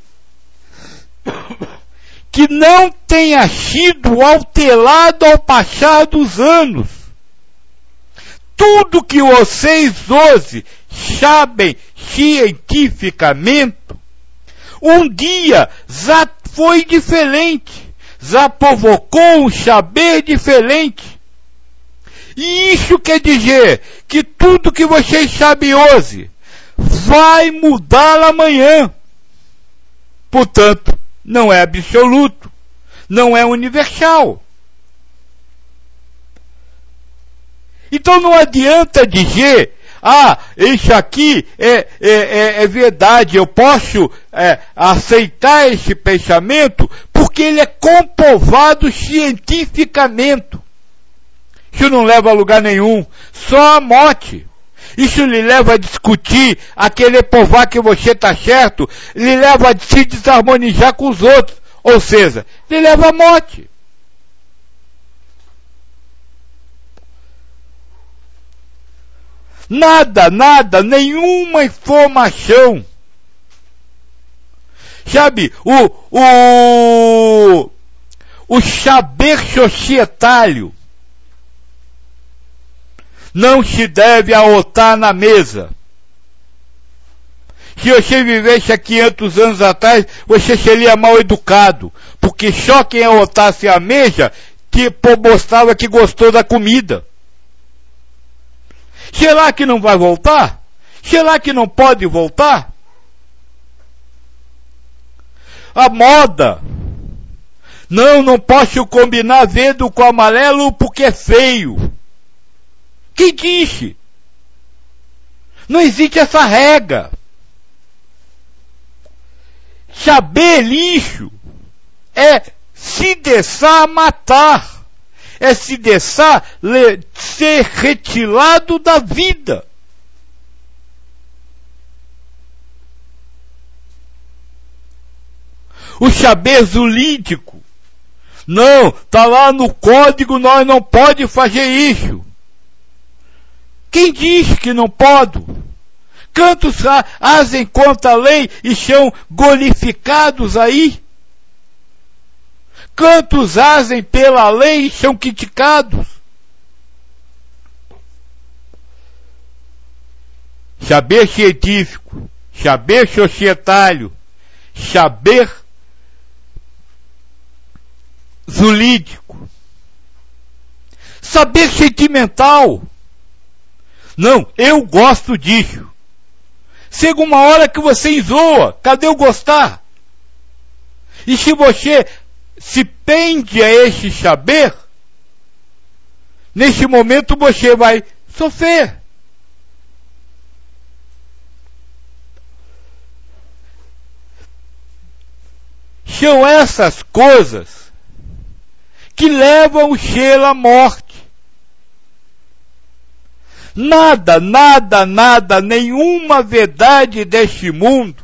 [SPEAKER 1] que não tenha sido alterado ao passar dos anos. Tudo que vocês hoje sabem cientificamente, um dia já foi diferente, já provocou um saber diferente. E isso quer dizer que tudo que vocês sabem hoje vai mudar amanhã. Portanto, não é absoluto, não é universal. Então não adianta dizer, ah, isso aqui é, é, é, é verdade, eu posso é, aceitar esse pensamento porque ele é comprovado cientificamente. Isso não leva a lugar nenhum, só a morte. Isso lhe leva a discutir, a querer provar que você está certo, lhe leva a se desarmonizar com os outros, ou seja, lhe leva à morte. Nada, nada, nenhuma informação. Sabe, o, o, o saber societário não se deve aotar na mesa. Se você vivesse há quinhentos anos atrás, você seria mal educado, porque só quem aotasse a mesa que mostrava que gostou da comida. Será que não vai voltar? Será que não pode voltar? A moda. Não, não posso combinar verde com amarelo porque é feio. Quem disse? Não existe essa regra. Saber lixo é se deixar matar. É se deixar ser retirado da vida. O saber jurídico. Não, está lá no código, nós não pode fazer isso. Quem diz que não pode? Quantos fazem contra a lei e são glorificados aí? Quantos fazem pela lei e são criticados? Saber científico, saber societário, saber jurídico, saber sentimental. Não, eu gosto disso. Chega uma hora que você enjoa. Cadê o gostar? E se você se pende a esse saber, nesse momento você vai sofrer. São essas coisas que levam o ser à morte. Nada, nada, nada, nenhuma verdade deste mundo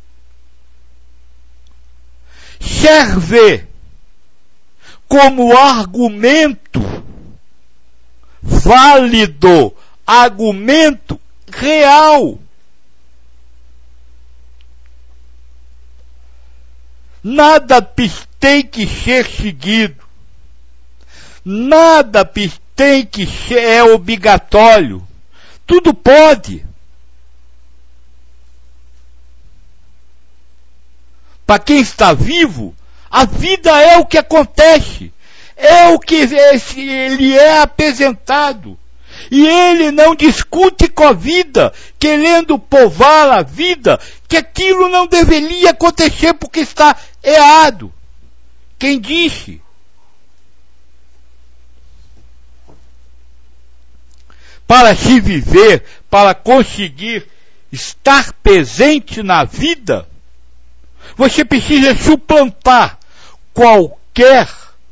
[SPEAKER 1] serve como argumento válido, argumento real. Nada tem que ser seguido. Nada tem que ser é obrigatório. Tudo pode. Para quem está vivo, a vida é o que acontece. É o que ele é apresentado. E ele não discute com a vida, querendo provar a vida que aquilo não deveria acontecer porque está errado. Quem disse? Para se viver, para conseguir estar presente na vida, você precisa suplantar qualquer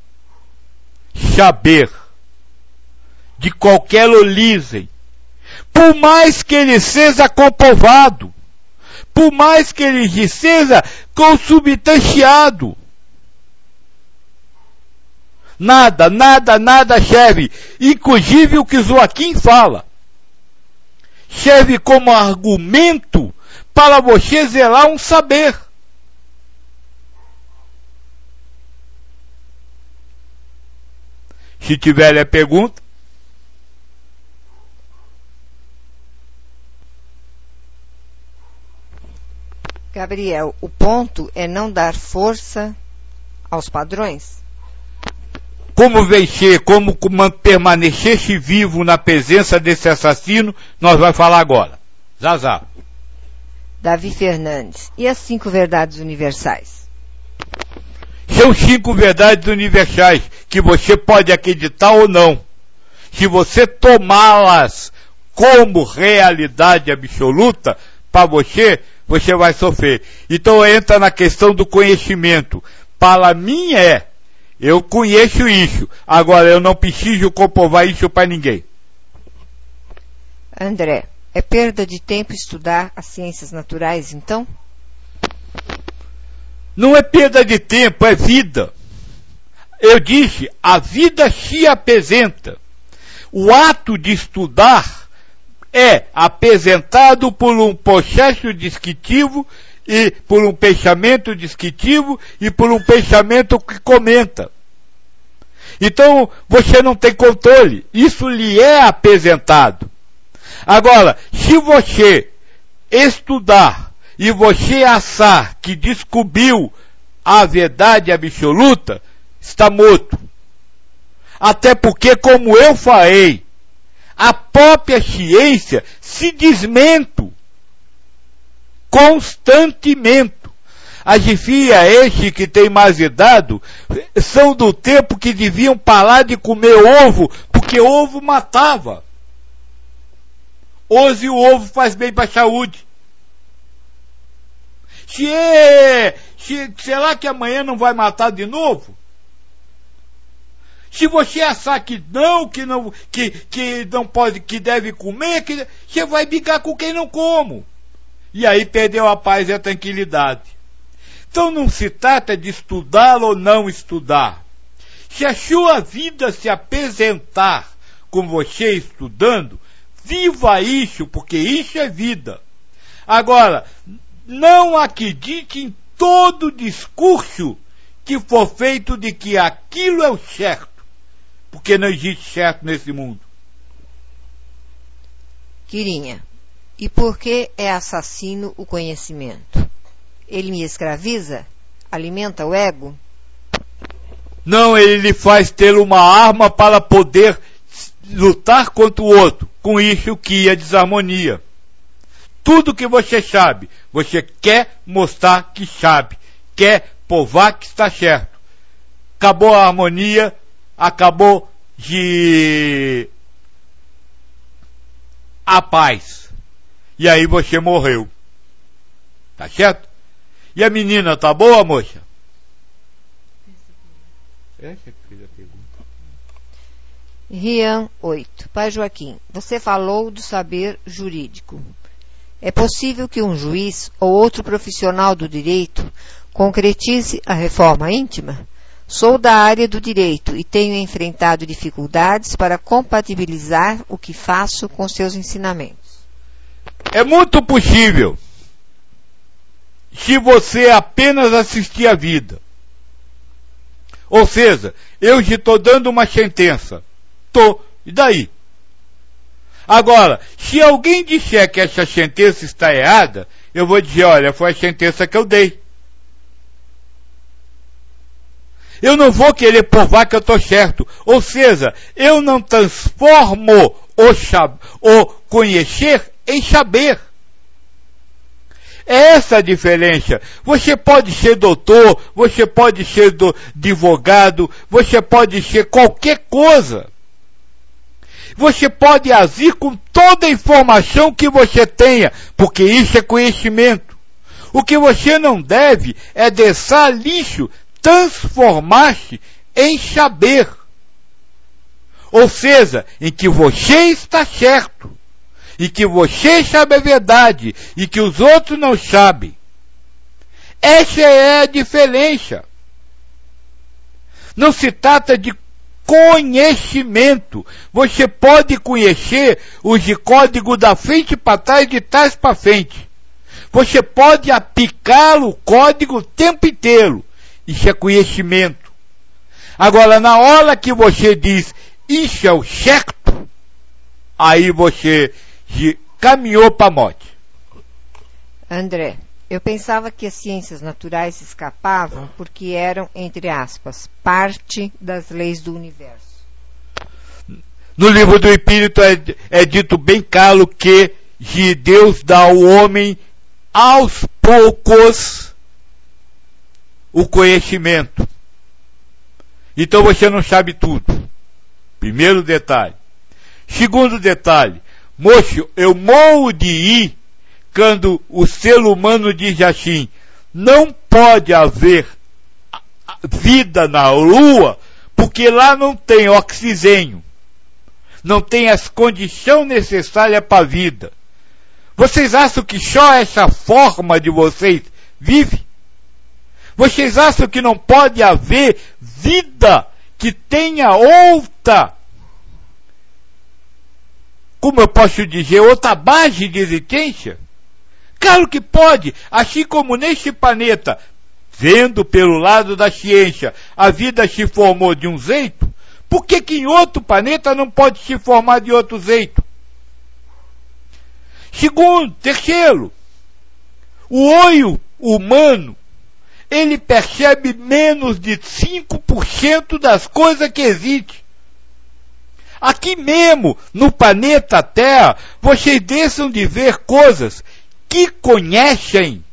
[SPEAKER 1] saber, de qualquer origem, por mais que ele seja comprovado, por mais que ele seja consubstanciado. Nada, nada, nada serve. Inclusive o que Joaquim fala. Serve como argumento para você zelar um saber. Se tiver a pergunta.
[SPEAKER 2] Gabriel, o ponto é não dar força aos padrões?
[SPEAKER 1] Como vencer, como permanecer-se vivo na presença desse assassino, nós vamos falar agora. Zazá.
[SPEAKER 2] Davi Fernandes. E as cinco verdades universais?
[SPEAKER 1] São cinco verdades universais que você pode acreditar ou não. Se você tomá-las como realidade absoluta, para você, você vai sofrer. Então entra na questão do conhecimento. Para mim é, eu conheço isso, agora eu não preciso comprovar isso para ninguém.
[SPEAKER 2] André, é perda de tempo estudar as ciências naturais, então?
[SPEAKER 1] Não é perda de tempo, é vida. Eu disse, a vida se apresenta. O ato de estudar é apresentado por um processo descritivo e por um pensamento descritivo e por um pensamento que comenta. Então, você não tem controle. Isso lhe é apresentado. Agora, se você estudar e você achar que descobriu a verdade absoluta, está morto. Até porque, como eu falei, a própria ciência se desmente constantemente. As filhas, esses que têm mais idade, são do tempo que deviam parar de comer ovo, porque ovo matava. Hoje o ovo faz bem para a saúde. Se, é, se, será que amanhã não vai matar de novo? Se você achar que não, que não, que, que não pode, que deve comer, que, você vai brigar com quem não come. E aí perdeu a paz e a tranquilidade. Então não se trata de estudar ou não estudar. Se a sua vida se apresentar com você estudando, viva isso, porque isso é vida. Agora, não acredite em todo discurso que for feito de que aquilo é o certo, porque não existe certo nesse mundo.
[SPEAKER 2] Quirinha, e por que é assassino o conhecimento? Ele me escraviza? Alimenta o ego?
[SPEAKER 1] Não, ele lhe faz ter uma arma para poder lutar contra o outro. Com isso que a desarmonia. Tudo que você sabe, você quer mostrar que sabe, quer provar que está certo. Acabou a harmonia, acabou de a paz. E aí você morreu. Tá certo? E a menina tá boa, moça? Essa que fez a pergunta.
[SPEAKER 2] Rian oito. Pai Joaquim, você falou do saber jurídico. É possível que um juiz ou outro profissional do direito concretize a reforma íntima? Sou da área do direito e tenho enfrentado dificuldades para compatibilizar o que faço com seus ensinamentos.
[SPEAKER 1] É muito possível se você apenas assistir a vida. Ou seja, eu já estou dando uma sentença. Tô. E daí? Agora, se alguém disser que essa sentença está errada, eu vou dizer, olha, foi a sentença que eu dei. Eu não vou querer provar que eu estou certo. Ou seja, eu não transformo o, o conhecer em saber. É essa a diferença. Você pode ser doutor, você pode ser do, advogado, você pode ser qualquer coisa. Você pode agir com toda a informação que você tenha, porque isso é conhecimento. O que você não deve é deixar lixo transformar-se em saber. Ou seja, em que você está certo. E que você sabe a verdade, e que os outros não sabem. Essa é a diferença. Não se trata de conhecimento. Você pode conhecer os de código da frente para trás e de trás para frente. Você pode aplicar o código o tempo inteiro. Isso é conhecimento. Agora, na hora que você diz, isso é o certo, aí você caminhou para a morte.
[SPEAKER 2] André, eu pensava que as ciências naturais escapavam porque eram, entre aspas, parte das leis do universo.
[SPEAKER 1] No livro do Espírito é, é dito bem claro que Deus dá ao homem aos poucos o conhecimento. Então você não sabe tudo. Primeiro detalhe. Segundo detalhe. Moço, eu morro de ir quando o ser humano diz assim, não pode haver vida na Lua porque lá não tem oxigênio. Não tem as condições necessárias para a vida. Vocês acham que só essa forma de vocês vive? Vocês acham que não pode haver vida que tenha outra, como eu posso dizer, outra base de existência? Claro que pode, assim como neste planeta, vendo pelo lado da ciência, a vida se formou de um jeito, por que que em outro planeta não pode se formar de outro jeito? Segundo, terceiro, o olho humano, ele percebe menos de cinco por cento das coisas que existem. Aqui mesmo, no planeta Terra, vocês deixam de ver coisas que conhecem.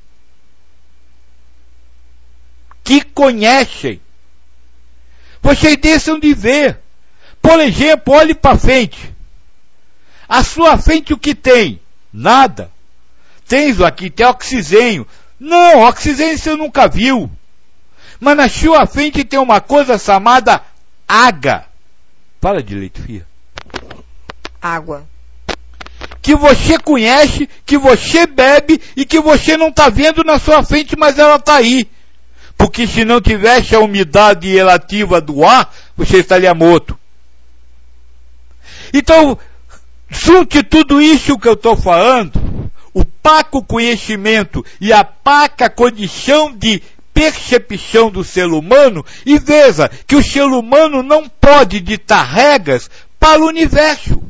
[SPEAKER 1] Que conhecem. Vocês deixam de ver. Por exemplo, olhe para frente. À sua frente o que tem? Nada. Tens aqui, tem oxigênio. Não, oxigênio você nunca viu. Mas na sua frente tem uma coisa chamada água. Fala direito, filha.
[SPEAKER 2] Água.
[SPEAKER 1] Que você conhece, que você bebe e que você não está vendo na sua frente, mas ela está aí. Porque se não tivesse a umidade relativa do ar, você estaria morto. Então, junte tudo isso que eu estou falando, o paco conhecimento e a paca condição de percepção do ser humano, e veja que o ser humano não pode ditar regras para o universo.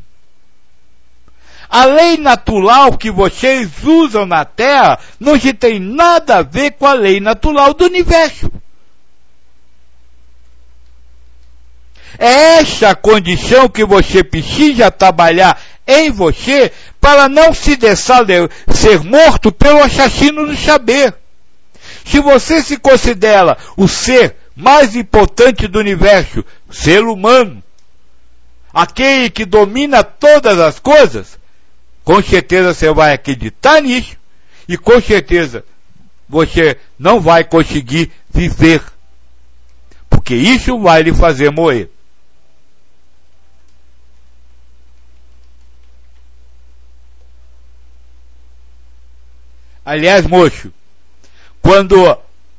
[SPEAKER 1] A lei natural que vocês usam na Terra não tem nada a ver com a lei natural do universo. É essa a condição que você precisa trabalhar em você para não se deixar ser morto pelo assassino do saber. Se você se considera o ser mais importante do universo, o ser humano, aquele que domina todas as coisas, com certeza você vai acreditar nisso e com certeza você não vai conseguir viver, porque isso vai lhe fazer morrer. Aliás, moço, quando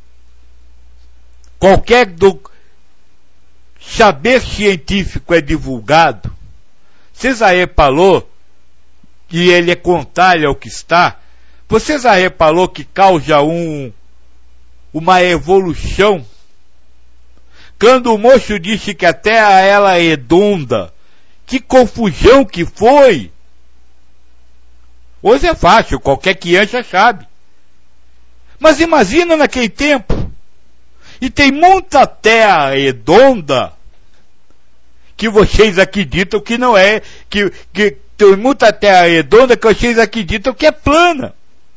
[SPEAKER 1] qualquer do saber científico é divulgado, você já reparou que ele é contrário ao que está? Você já reparou que causa um, uma evolução? Quando o moço disse que a Terra ela é redonda, que confusão que foi! Hoje é fácil, qualquer criança sabe. Mas imagina naquele tempo. E tem muita terra redonda que vocês acreditam que não é, que, que tem muita terra redonda que vocês acreditam que é plana.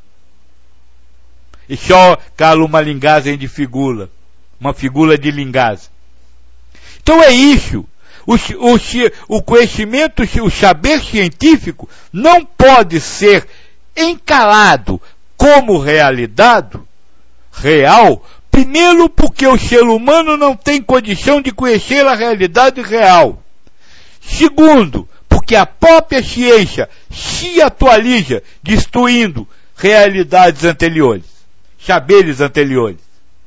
[SPEAKER 1] E só cala uma linguagem de figura, uma figura de linguagem. Então é isso. O, o, o conhecimento, o saber científico não pode ser encarado como realidade real, primeiro porque o ser humano não tem condição de conhecer a realidade real. Segundo, porque a própria ciência se atualiza, destruindo realidades anteriores, saberes anteriores.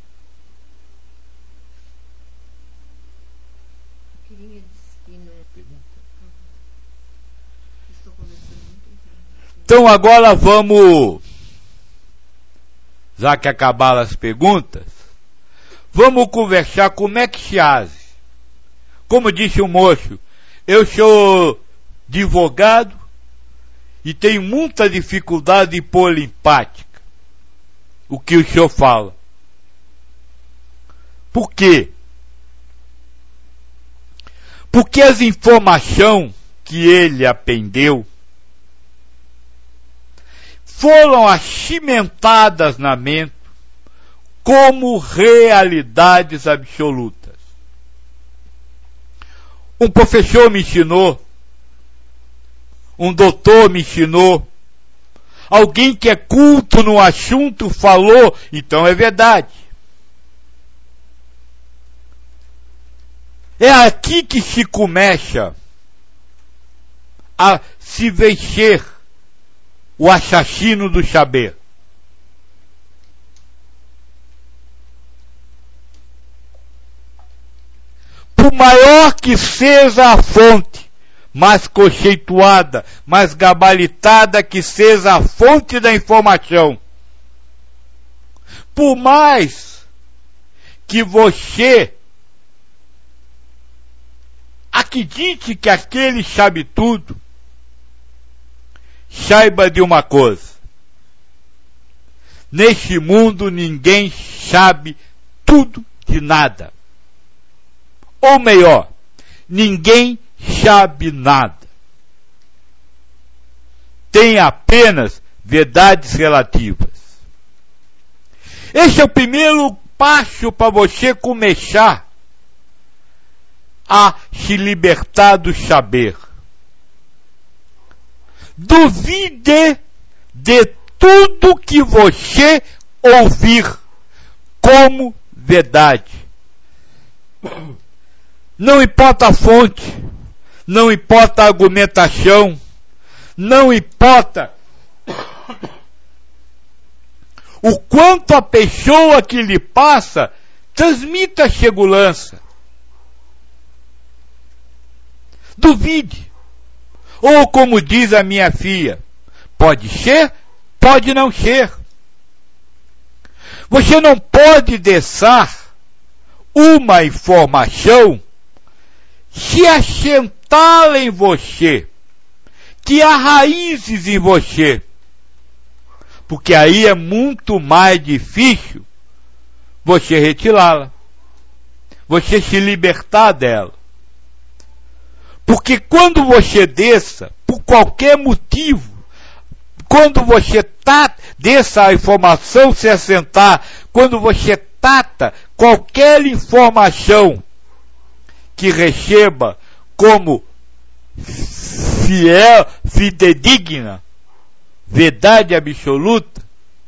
[SPEAKER 1] Então agora vamos, já que acabaram as perguntas, vamos conversar como é que se age. Como disse o moço, eu sou advogado e tenho muita dificuldade em pôr em prática o que o senhor fala. Por quê? Porque as informações que ele aprendeu foram acimentadas na mente como realidades absolutas. Um professor me ensinou, um doutor me ensinou, alguém que é culto no assunto falou, então é verdade. É aqui que se começa a se vencer o assassino do saber. Por maior que seja a fonte, mais conceituada, mais gabaritada que seja a fonte da informação, por mais que você acredite que aquele sabe tudo, saiba de uma coisa: neste mundo ninguém sabe tudo de nada. Ou melhor, ninguém sabe nada. Tem apenas verdades relativas. Esse é o primeiro passo para você começar a se libertar do saber. Duvide de tudo que você ouvir como verdade. Não importa a fonte, não importa a argumentação, não importa o quanto a pessoa que lhe passa transmita segurança. Duvide. Ou como diz a minha filha, pode ser, pode não ser. Você não pode deixar uma informação se assentá-la em você, que há raízes em você, porque aí é muito mais difícil você retirá-la, você se libertar dela. Porque quando você desça, por qualquer motivo, quando você tá, deixa a informação se assentar, quando você trata qualquer informação que receba como fiel, fidedigna, verdade absoluta,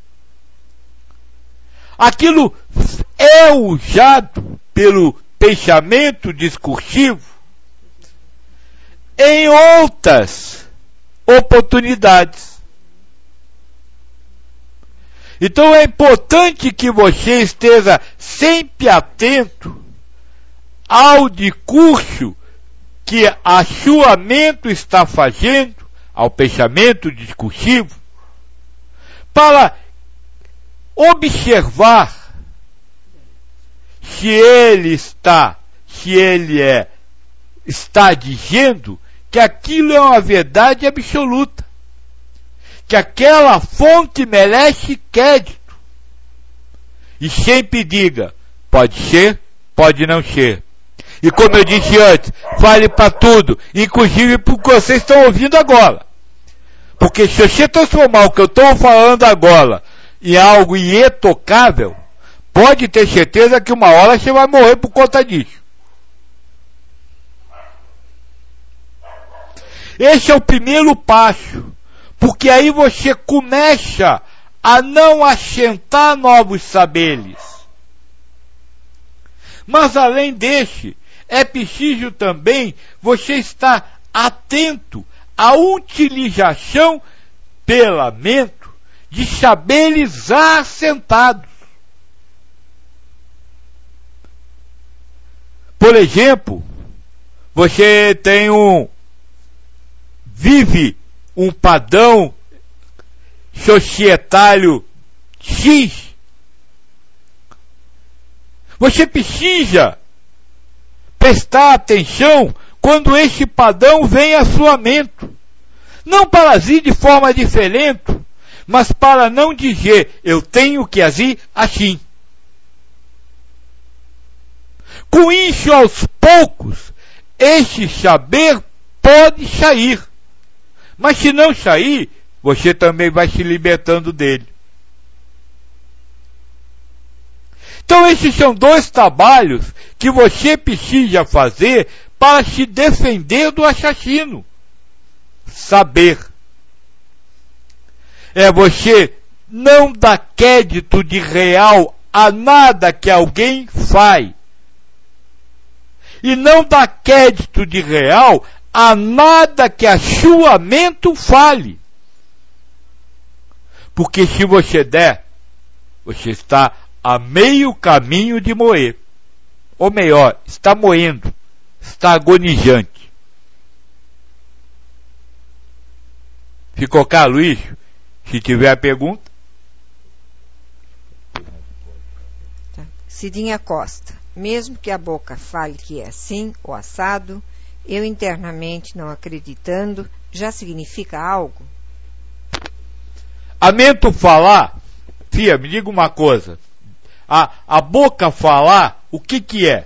[SPEAKER 1] aquilo é usado pelo pensamento discursivo em outras oportunidades. Então é importante que você esteja sempre atento ao discurso que a sua mente está fazendo, ao pensamento discursivo, para observar se ele está, se ele é, está dizendo que aquilo é uma verdade absoluta, que aquela fonte merece crédito. E sempre diga, pode ser, pode não ser. E como eu disse antes, fale para tudo, inclusive para o que vocês estão ouvindo agora. Porque se você transformar o que eu estou falando agora em algo intocável, pode ter certeza que uma hora você vai morrer por conta disso. Esse é o primeiro passo, porque aí você começa a não assentar novos saberes. Mas além desse, é preciso também você estar atento à utilização pela mente de saberes assentados. Por exemplo, você tem um vive um padrão societário X. Você precisa prestar atenção quando este padrão vem à sua mente. Não para agir de forma diferente, mas para não dizer, eu tenho que agir assim. Com isso, aos poucos, este saber pode sair. Mas se não sair, você também vai se libertando dele. Então esses são dois trabalhos que você precisa fazer para se defender do assassino. Saber. É você não dar crédito de real a nada que alguém faz. E não dar crédito de real a nada que a sua mente fale. Porque se você der, você está a meio caminho de morrer. Ou melhor, está morrendo, está agonizante. Ficou claro, Luiz? Se tiver pergunta.
[SPEAKER 2] Tá. Cidinha Costa. Mesmo que a boca fale que é assim ou assado, eu internamente não acreditando, já significa algo?
[SPEAKER 1] A mente falar, filha, me diga uma coisa. A, a boca falar, o que que é?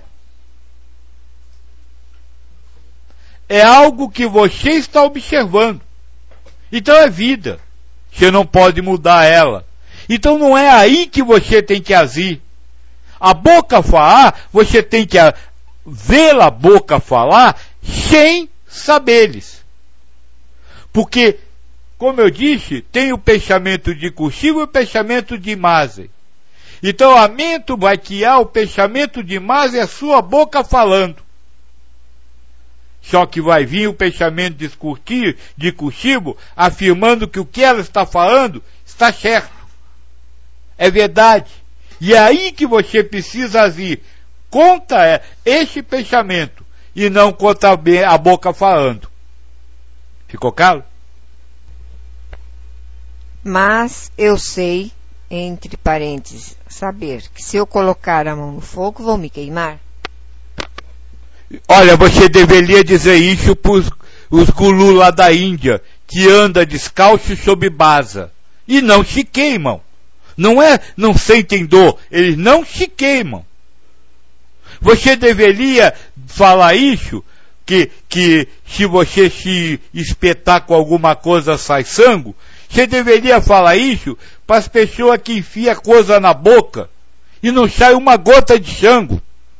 [SPEAKER 1] É algo que você está observando. Então é vida. Você não pode mudar ela. Então não é aí que você tem que agir. A boca falar, você tem que ver a boca falar sem saberes. Porque, como eu disse, tem o pensamento discursivo e o pensamento de imagem. Então a mente vai criar o pensamento de imagem a sua boca falando. Só que vai vir o pensamento discursivo afirmando que o que ela está falando está certo. É verdade. E é aí que você precisa agir contra este pensamento e não contra a boca falando. Ficou claro?
[SPEAKER 2] Mas eu sei, entre parênteses, saber que se eu colocar a mão no fogo, vou me queimar.
[SPEAKER 1] Olha, você deveria dizer isso para os gulu lá da Índia, que anda descalço sob basa, e não se queimam. Não é, não sentem dor, eles não se queimam. Você deveria falar isso, que, que se você se espetar com alguma coisa sai sangue. Você deveria falar isso para as pessoas que enfiam coisa na boca e não sai uma gota de sangue.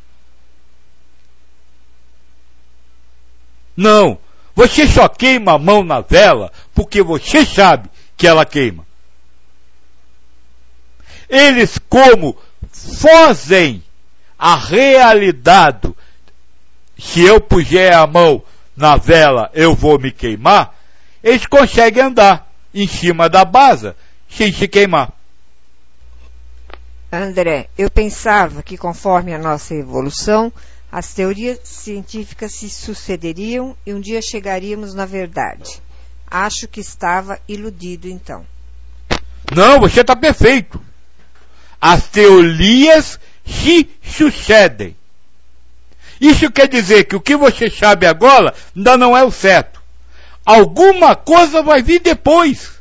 [SPEAKER 1] Não, você só queima a mão na vela porque você sabe que ela queima. Eles, como fazem a realidade, se eu puser a mão na vela eu vou me queimar, eles conseguem andar em cima da base sem se queimar.
[SPEAKER 2] André, eu pensava que conforme a nossa evolução, as teorias científicas se sucederiam e um dia chegaríamos na verdade. Acho que estava iludido então.
[SPEAKER 1] Não, você está perfeito. As teorias se sucedem. Isso quer dizer que o que você sabe agora ainda não é o certo. Alguma coisa vai vir depois.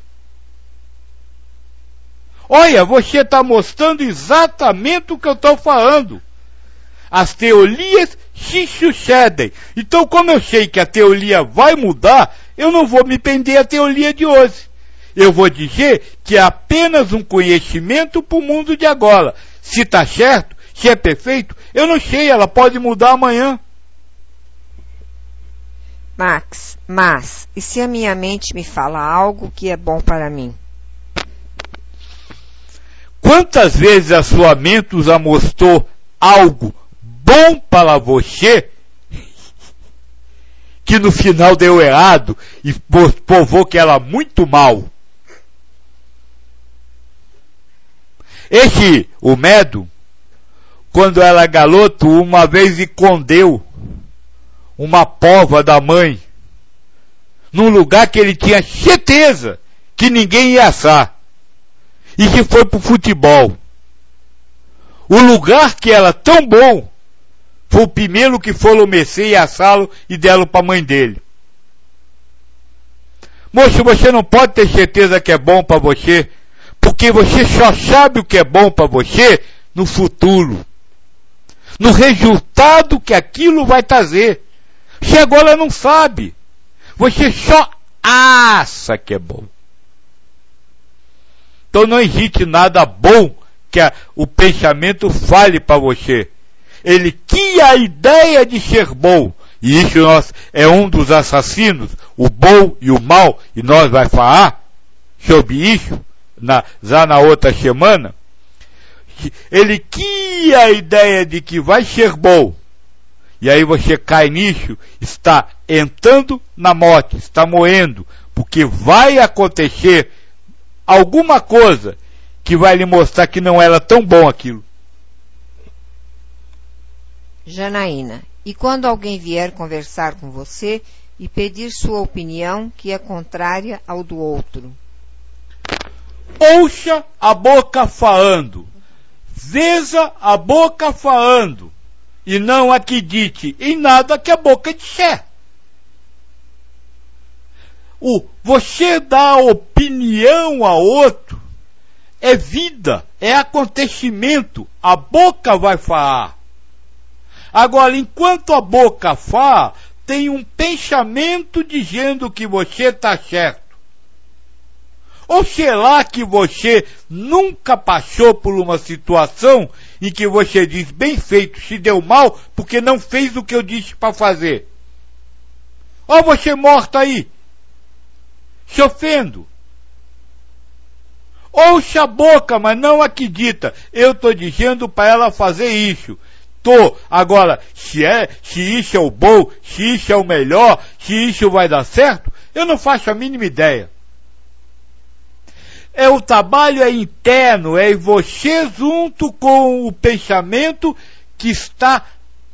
[SPEAKER 1] Olha, você está mostrando exatamente o que eu estou falando. As teorias se sucedem. Então, como eu sei que a teoria vai mudar, eu não vou me prender à teoria de hoje. Eu vou dizer que é apenas um conhecimento para o mundo de agora. Se está certo, se é perfeito, eu não sei, ela pode mudar amanhã.
[SPEAKER 2] Max, mas, e se a minha mente me fala algo que é bom para mim?
[SPEAKER 1] Quantas vezes a sua mente já mostrou algo bom para você, que no final deu errado e provou que ela muito mal? Esse, o Medo, quando era garoto, uma vez escondeu uma pova da mãe num lugar que ele tinha certeza que ninguém ia assar, e que foi pro futebol. O lugar que era tão bom foi o primeiro que foram mexer e assá-lo e deram para a mãe dele. Moço, você não pode ter certeza que é bom para você, porque você só sabe o que é bom para você no futuro, no resultado que aquilo vai trazer. Você agora não sabe, você só acha que é bom. Então não existe nada bom que a, o pensamento fale para você. Ele tinha a ideia de ser bom, e isso nós, é um dos assassinos, o bom e o mal, e nós vai falar sobre isso na, já na outra semana. Ele tinha a ideia de que vai ser bom, e aí você cai nisso, está entrando na morte, está morrendo, porque vai acontecer alguma coisa que vai lhe mostrar que não era tão bom aquilo.
[SPEAKER 2] Janaína, e quando alguém vier conversar com você e pedir sua opinião que é contrária ao do outro?
[SPEAKER 1] Ouça a boca falando, veja a boca falando, e não acredite em nada que a boca disser. O você dá opinião a outro é vida, é acontecimento, a boca vai falar. Agora, enquanto a boca fala, tem um pensamento dizendo que você está certo. Ou será que você nunca passou por uma situação em que você diz, bem feito, se deu mal porque não fez o que eu disse para fazer? Ó, você morta aí, se ofendo. Ouça a boca, mas não acredita. Eu estou dizendo para ela fazer isso. Tô. Agora, se é, se isso é o bom, se isso é o melhor, se isso vai dar certo, eu não faço a mínima ideia. É o trabalho é interno, é você junto com o pensamento que está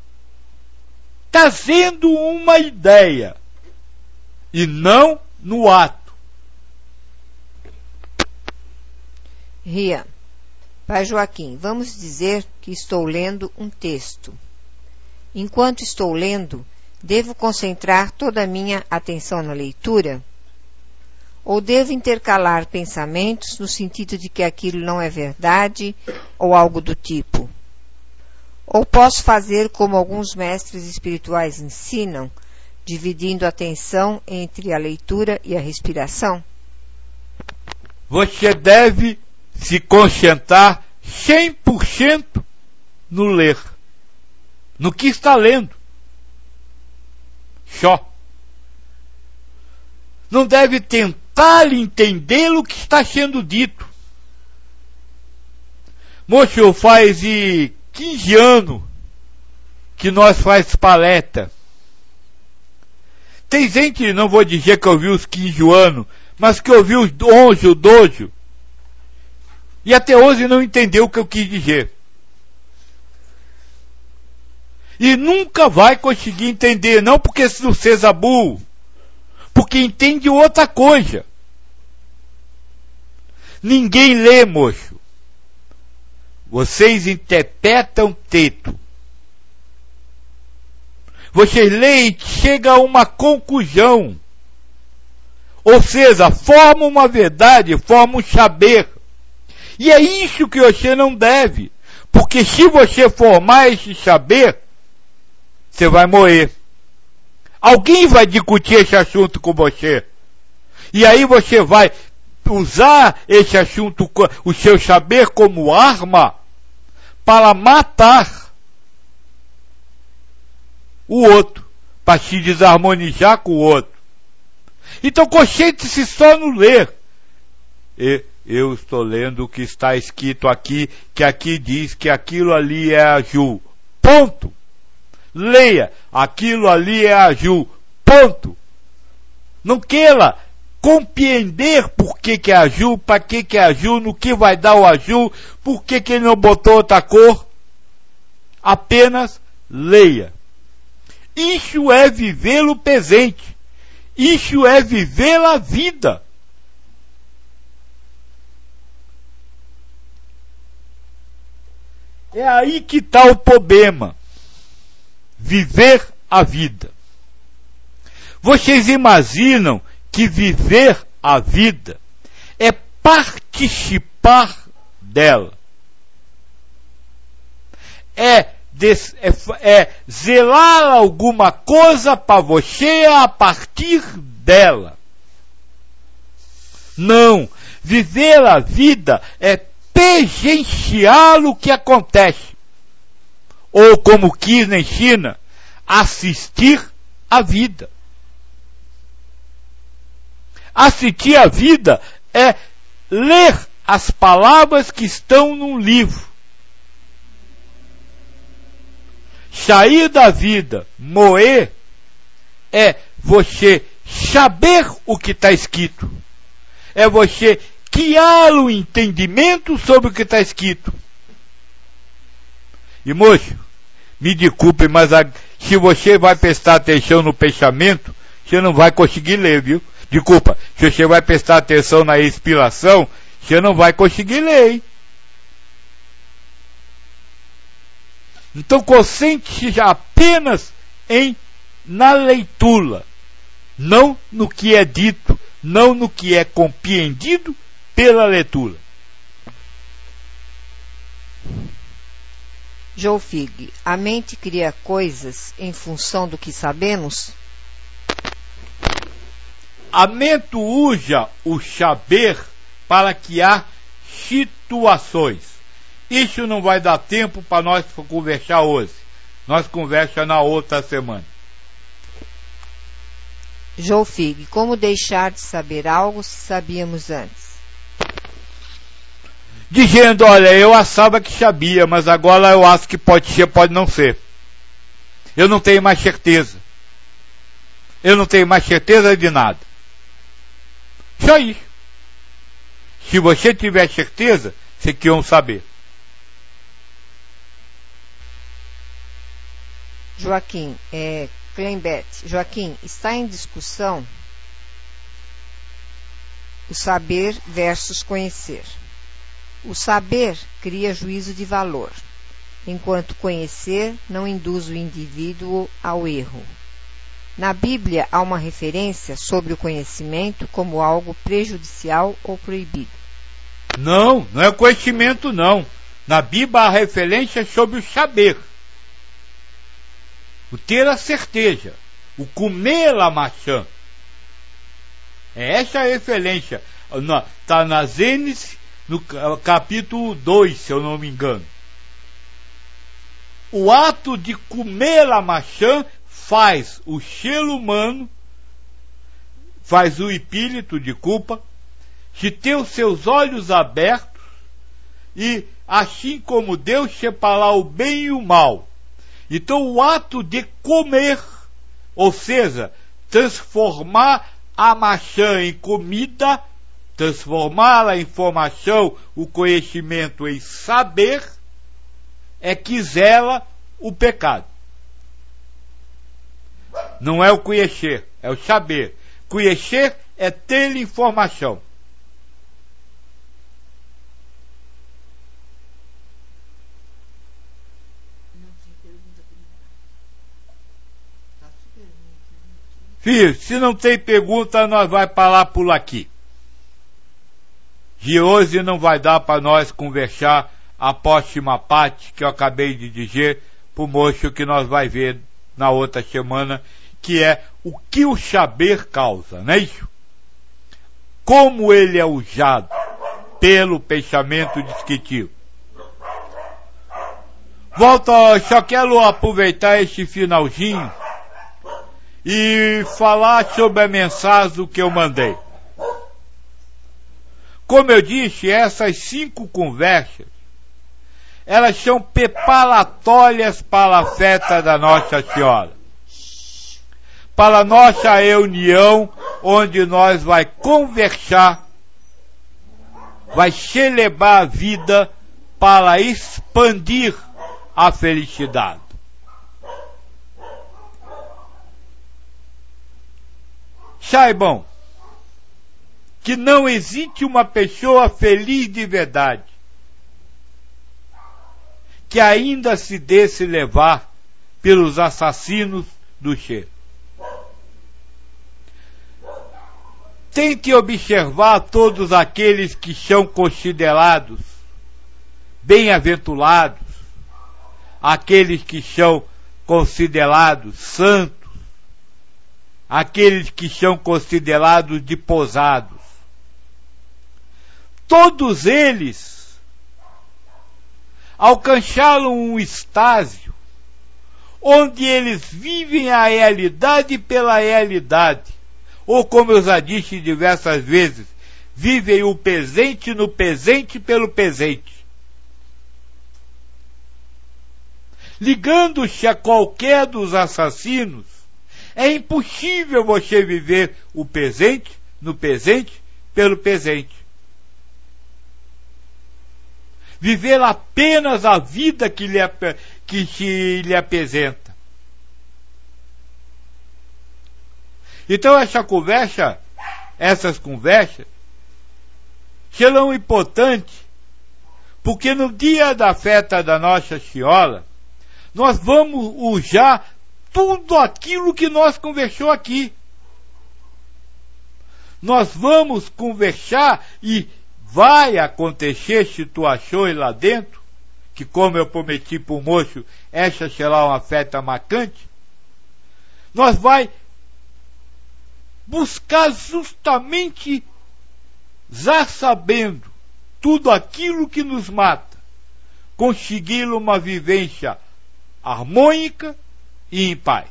[SPEAKER 1] trazendo uma ideia e não no ato.
[SPEAKER 2] Rian. Pai Joaquim, vamos dizer que estou lendo um texto. Enquanto estou lendo, devo concentrar toda a minha atenção na leitura? Ou devo intercalar pensamentos no sentido de que aquilo não é verdade ou algo do tipo? Ou posso fazer como alguns mestres espirituais ensinam, dividindo a atenção entre a leitura e a respiração?
[SPEAKER 1] Você deve se concentrar cem por cento no ler, no que está lendo. Só. Não deve tentar entender o que está sendo dito. Moço, faz e quinze anos que nós faz palestra. Tem gente, não vou dizer que eu vi os quinze anos, mas que eu vi os onze, doze, e até hoje não entendeu o que eu quis dizer. E nunca vai conseguir entender, não porque não seja burro, porque entende outra coisa. Ninguém lê, moço. Vocês interpretam texto. Vocês leem e chegam a uma conclusão. Ou seja, formam uma verdade, formam um saber. E é isso que você não deve. Porque se você formar esse saber, você vai morrer. Alguém vai discutir esse assunto com você. E aí você vai usar esse assunto, o seu saber como arma, para matar o outro, para se desarmonizar com o outro. Então concentre-se só no ler. E eu estou lendo o que está escrito aqui, que aqui diz que aquilo ali é a Ju. Ponto. Leia, aquilo ali é a Ju. Ponto. Não queira compreender por que que é a Ju, para que que é a Ju, no que vai dar o Aju, por que que ele não botou outra cor. Apenas leia. Isso é viver o presente. Isso é viver a vida. É aí que está o problema. Viver a vida. Vocês imaginam que viver a vida é participar dela? É, des, é, é zelar alguma coisa para você a partir dela? Não. Viver a vida é presenciar o que acontece. Ou como quis na China, assistir a vida. Assistir a vida é ler as palavras que estão num livro. Sair da vida, morrer, é você saber o que está escrito. É você criar o entendimento sobre o que está escrito. E moço, me desculpe, mas a, se você vai prestar atenção no pensamento, você não vai conseguir ler, viu? Desculpa, se você vai prestar atenção na inspiração, você não vai conseguir ler, hein? Então concentre-se apenas em na leitura, não no que é dito, não no que é compreendido pela leitura.
[SPEAKER 2] Jofig, a mente cria coisas em função do que sabemos?
[SPEAKER 1] A mente usa o saber para criar situações. Isso não vai dar tempo para nós conversar hoje. Nós conversamos na outra semana.
[SPEAKER 2] Jofig, como deixar de saber algo se sabíamos antes?
[SPEAKER 1] Dizendo, olha, eu achava que sabia, mas agora eu acho que pode ser, pode não ser. Eu não tenho mais certeza. Eu não tenho mais certeza de nada. Só isso. Se você tiver certeza, você quer um saber.
[SPEAKER 2] Joaquim, é, Kleinbert, Joaquim, está em discussão o saber versus conhecer. O saber cria juízo de valor, enquanto conhecer não induz o indivíduo ao erro. Na Bíblia há uma referência sobre o conhecimento como algo prejudicial ou proibido.
[SPEAKER 1] Não, não é conhecimento não. Na Bíblia há referência sobre o saber. O ter a certeza. O comer a maçã. É essa a referência. Está na Gênesis, no capítulo dois, se eu não me engano. O ato de comer a maçã faz o ser humano, faz o espírito de culpa, de ter os seus olhos abertos e, assim como Deus, separar o bem e o mal. Então o ato de comer, ou seja, transformar a maçã em comida, transformá-la em informação, o conhecimento em saber, é que zela o pecado. Não é o conhecer, é o saber. Conhecer é ter informação. Filho, se não tem pergunta, nós vai parar por aqui. De hoje não vai dar para nós conversar a próxima parte que eu acabei de dizer para o moço que nós vai ver na outra semana, que é o que o saber causa, não é isso? Como ele é usado pelo pensamento descritivo. Volta, só quero aproveitar esse finalzinho e falar sobre a mensagem que eu mandei. Como eu disse, essas cinco conversas, elas são preparatórias para a festa da Nossa Senhora. Para a nossa reunião, onde nós vai conversar, vai celebrar a vida para expandir a felicidade. Saibam que não existe uma pessoa feliz de verdade que ainda se deixe levar pelos assassinos do ser. Tente observar todos aqueles que são considerados bem-aventurados, aqueles que são considerados santos, aqueles que são considerados desposados. Todos eles alcançaram um estágio onde eles vivem a realidade pela realidade, ou como eu já disse diversas vezes, vivem o presente no presente pelo presente. Ligando-se a qualquer dos assassinos, é impossível você viver o presente no presente pelo presente. Viver apenas a vida que, lhe, que se lhe apresenta. Então essa conversa, essas conversas, serão importantes, porque no dia da festa da Nossa Senhora, nós vamos usar tudo aquilo que nós conversamos aqui. Nós vamos conversar e vai acontecer situações lá dentro, que como eu prometi para o moço, essa será uma festa marcante. Nós vai buscar justamente, já sabendo tudo aquilo que nos mata, conseguir uma vivência harmônica e em paz.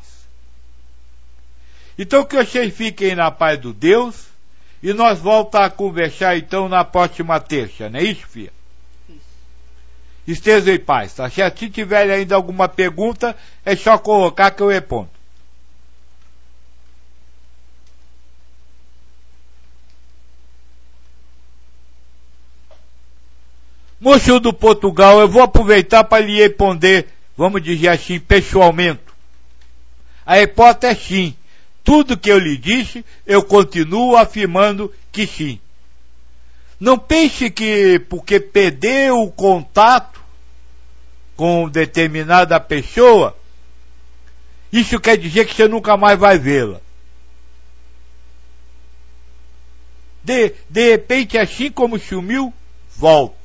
[SPEAKER 1] Então que vocês fiquem na paz do Deus, e nós voltamos a conversar então na próxima terça, não é isso, filha? Isso. Esteja em paz, tá certo? Se tiver ainda alguma pergunta, é só colocar que eu respondo. Moço do Portugal, eu vou aproveitar para lhe responder, vamos dizer assim, pessoalmente. A resposta é sim. Tudo que eu lhe disse, eu continuo afirmando que sim. Não pense que porque perdeu o contato com determinada pessoa, isso quer dizer que você nunca mais vai vê-la. De, de repente, assim como sumiu, volta.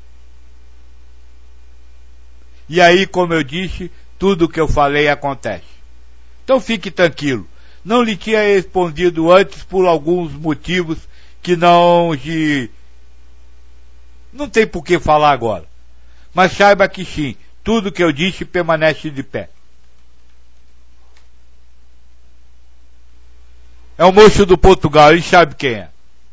[SPEAKER 1] E aí, como eu disse, tudo o que eu falei acontece. Então fique tranquilo. Não lhe tinha respondido antes por alguns motivos que não de... não tem por que falar agora. Mas saiba que sim, tudo que eu disse permanece de pé. É o moço do Portugal, ele sabe quem é.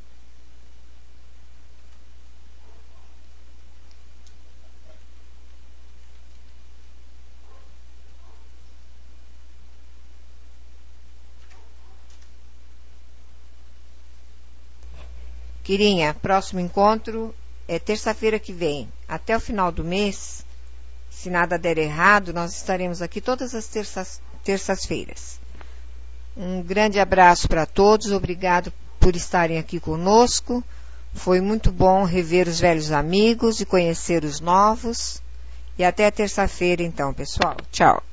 [SPEAKER 2] Quirinha, próximo encontro é terça-feira que vem. Até o final do mês, se nada der errado, nós estaremos aqui todas as terças, terças-feiras. Um grande abraço para todos, obrigado por estarem aqui conosco. Foi muito bom rever os velhos amigos e conhecer os novos. E até terça-feira então, pessoal. Tchau.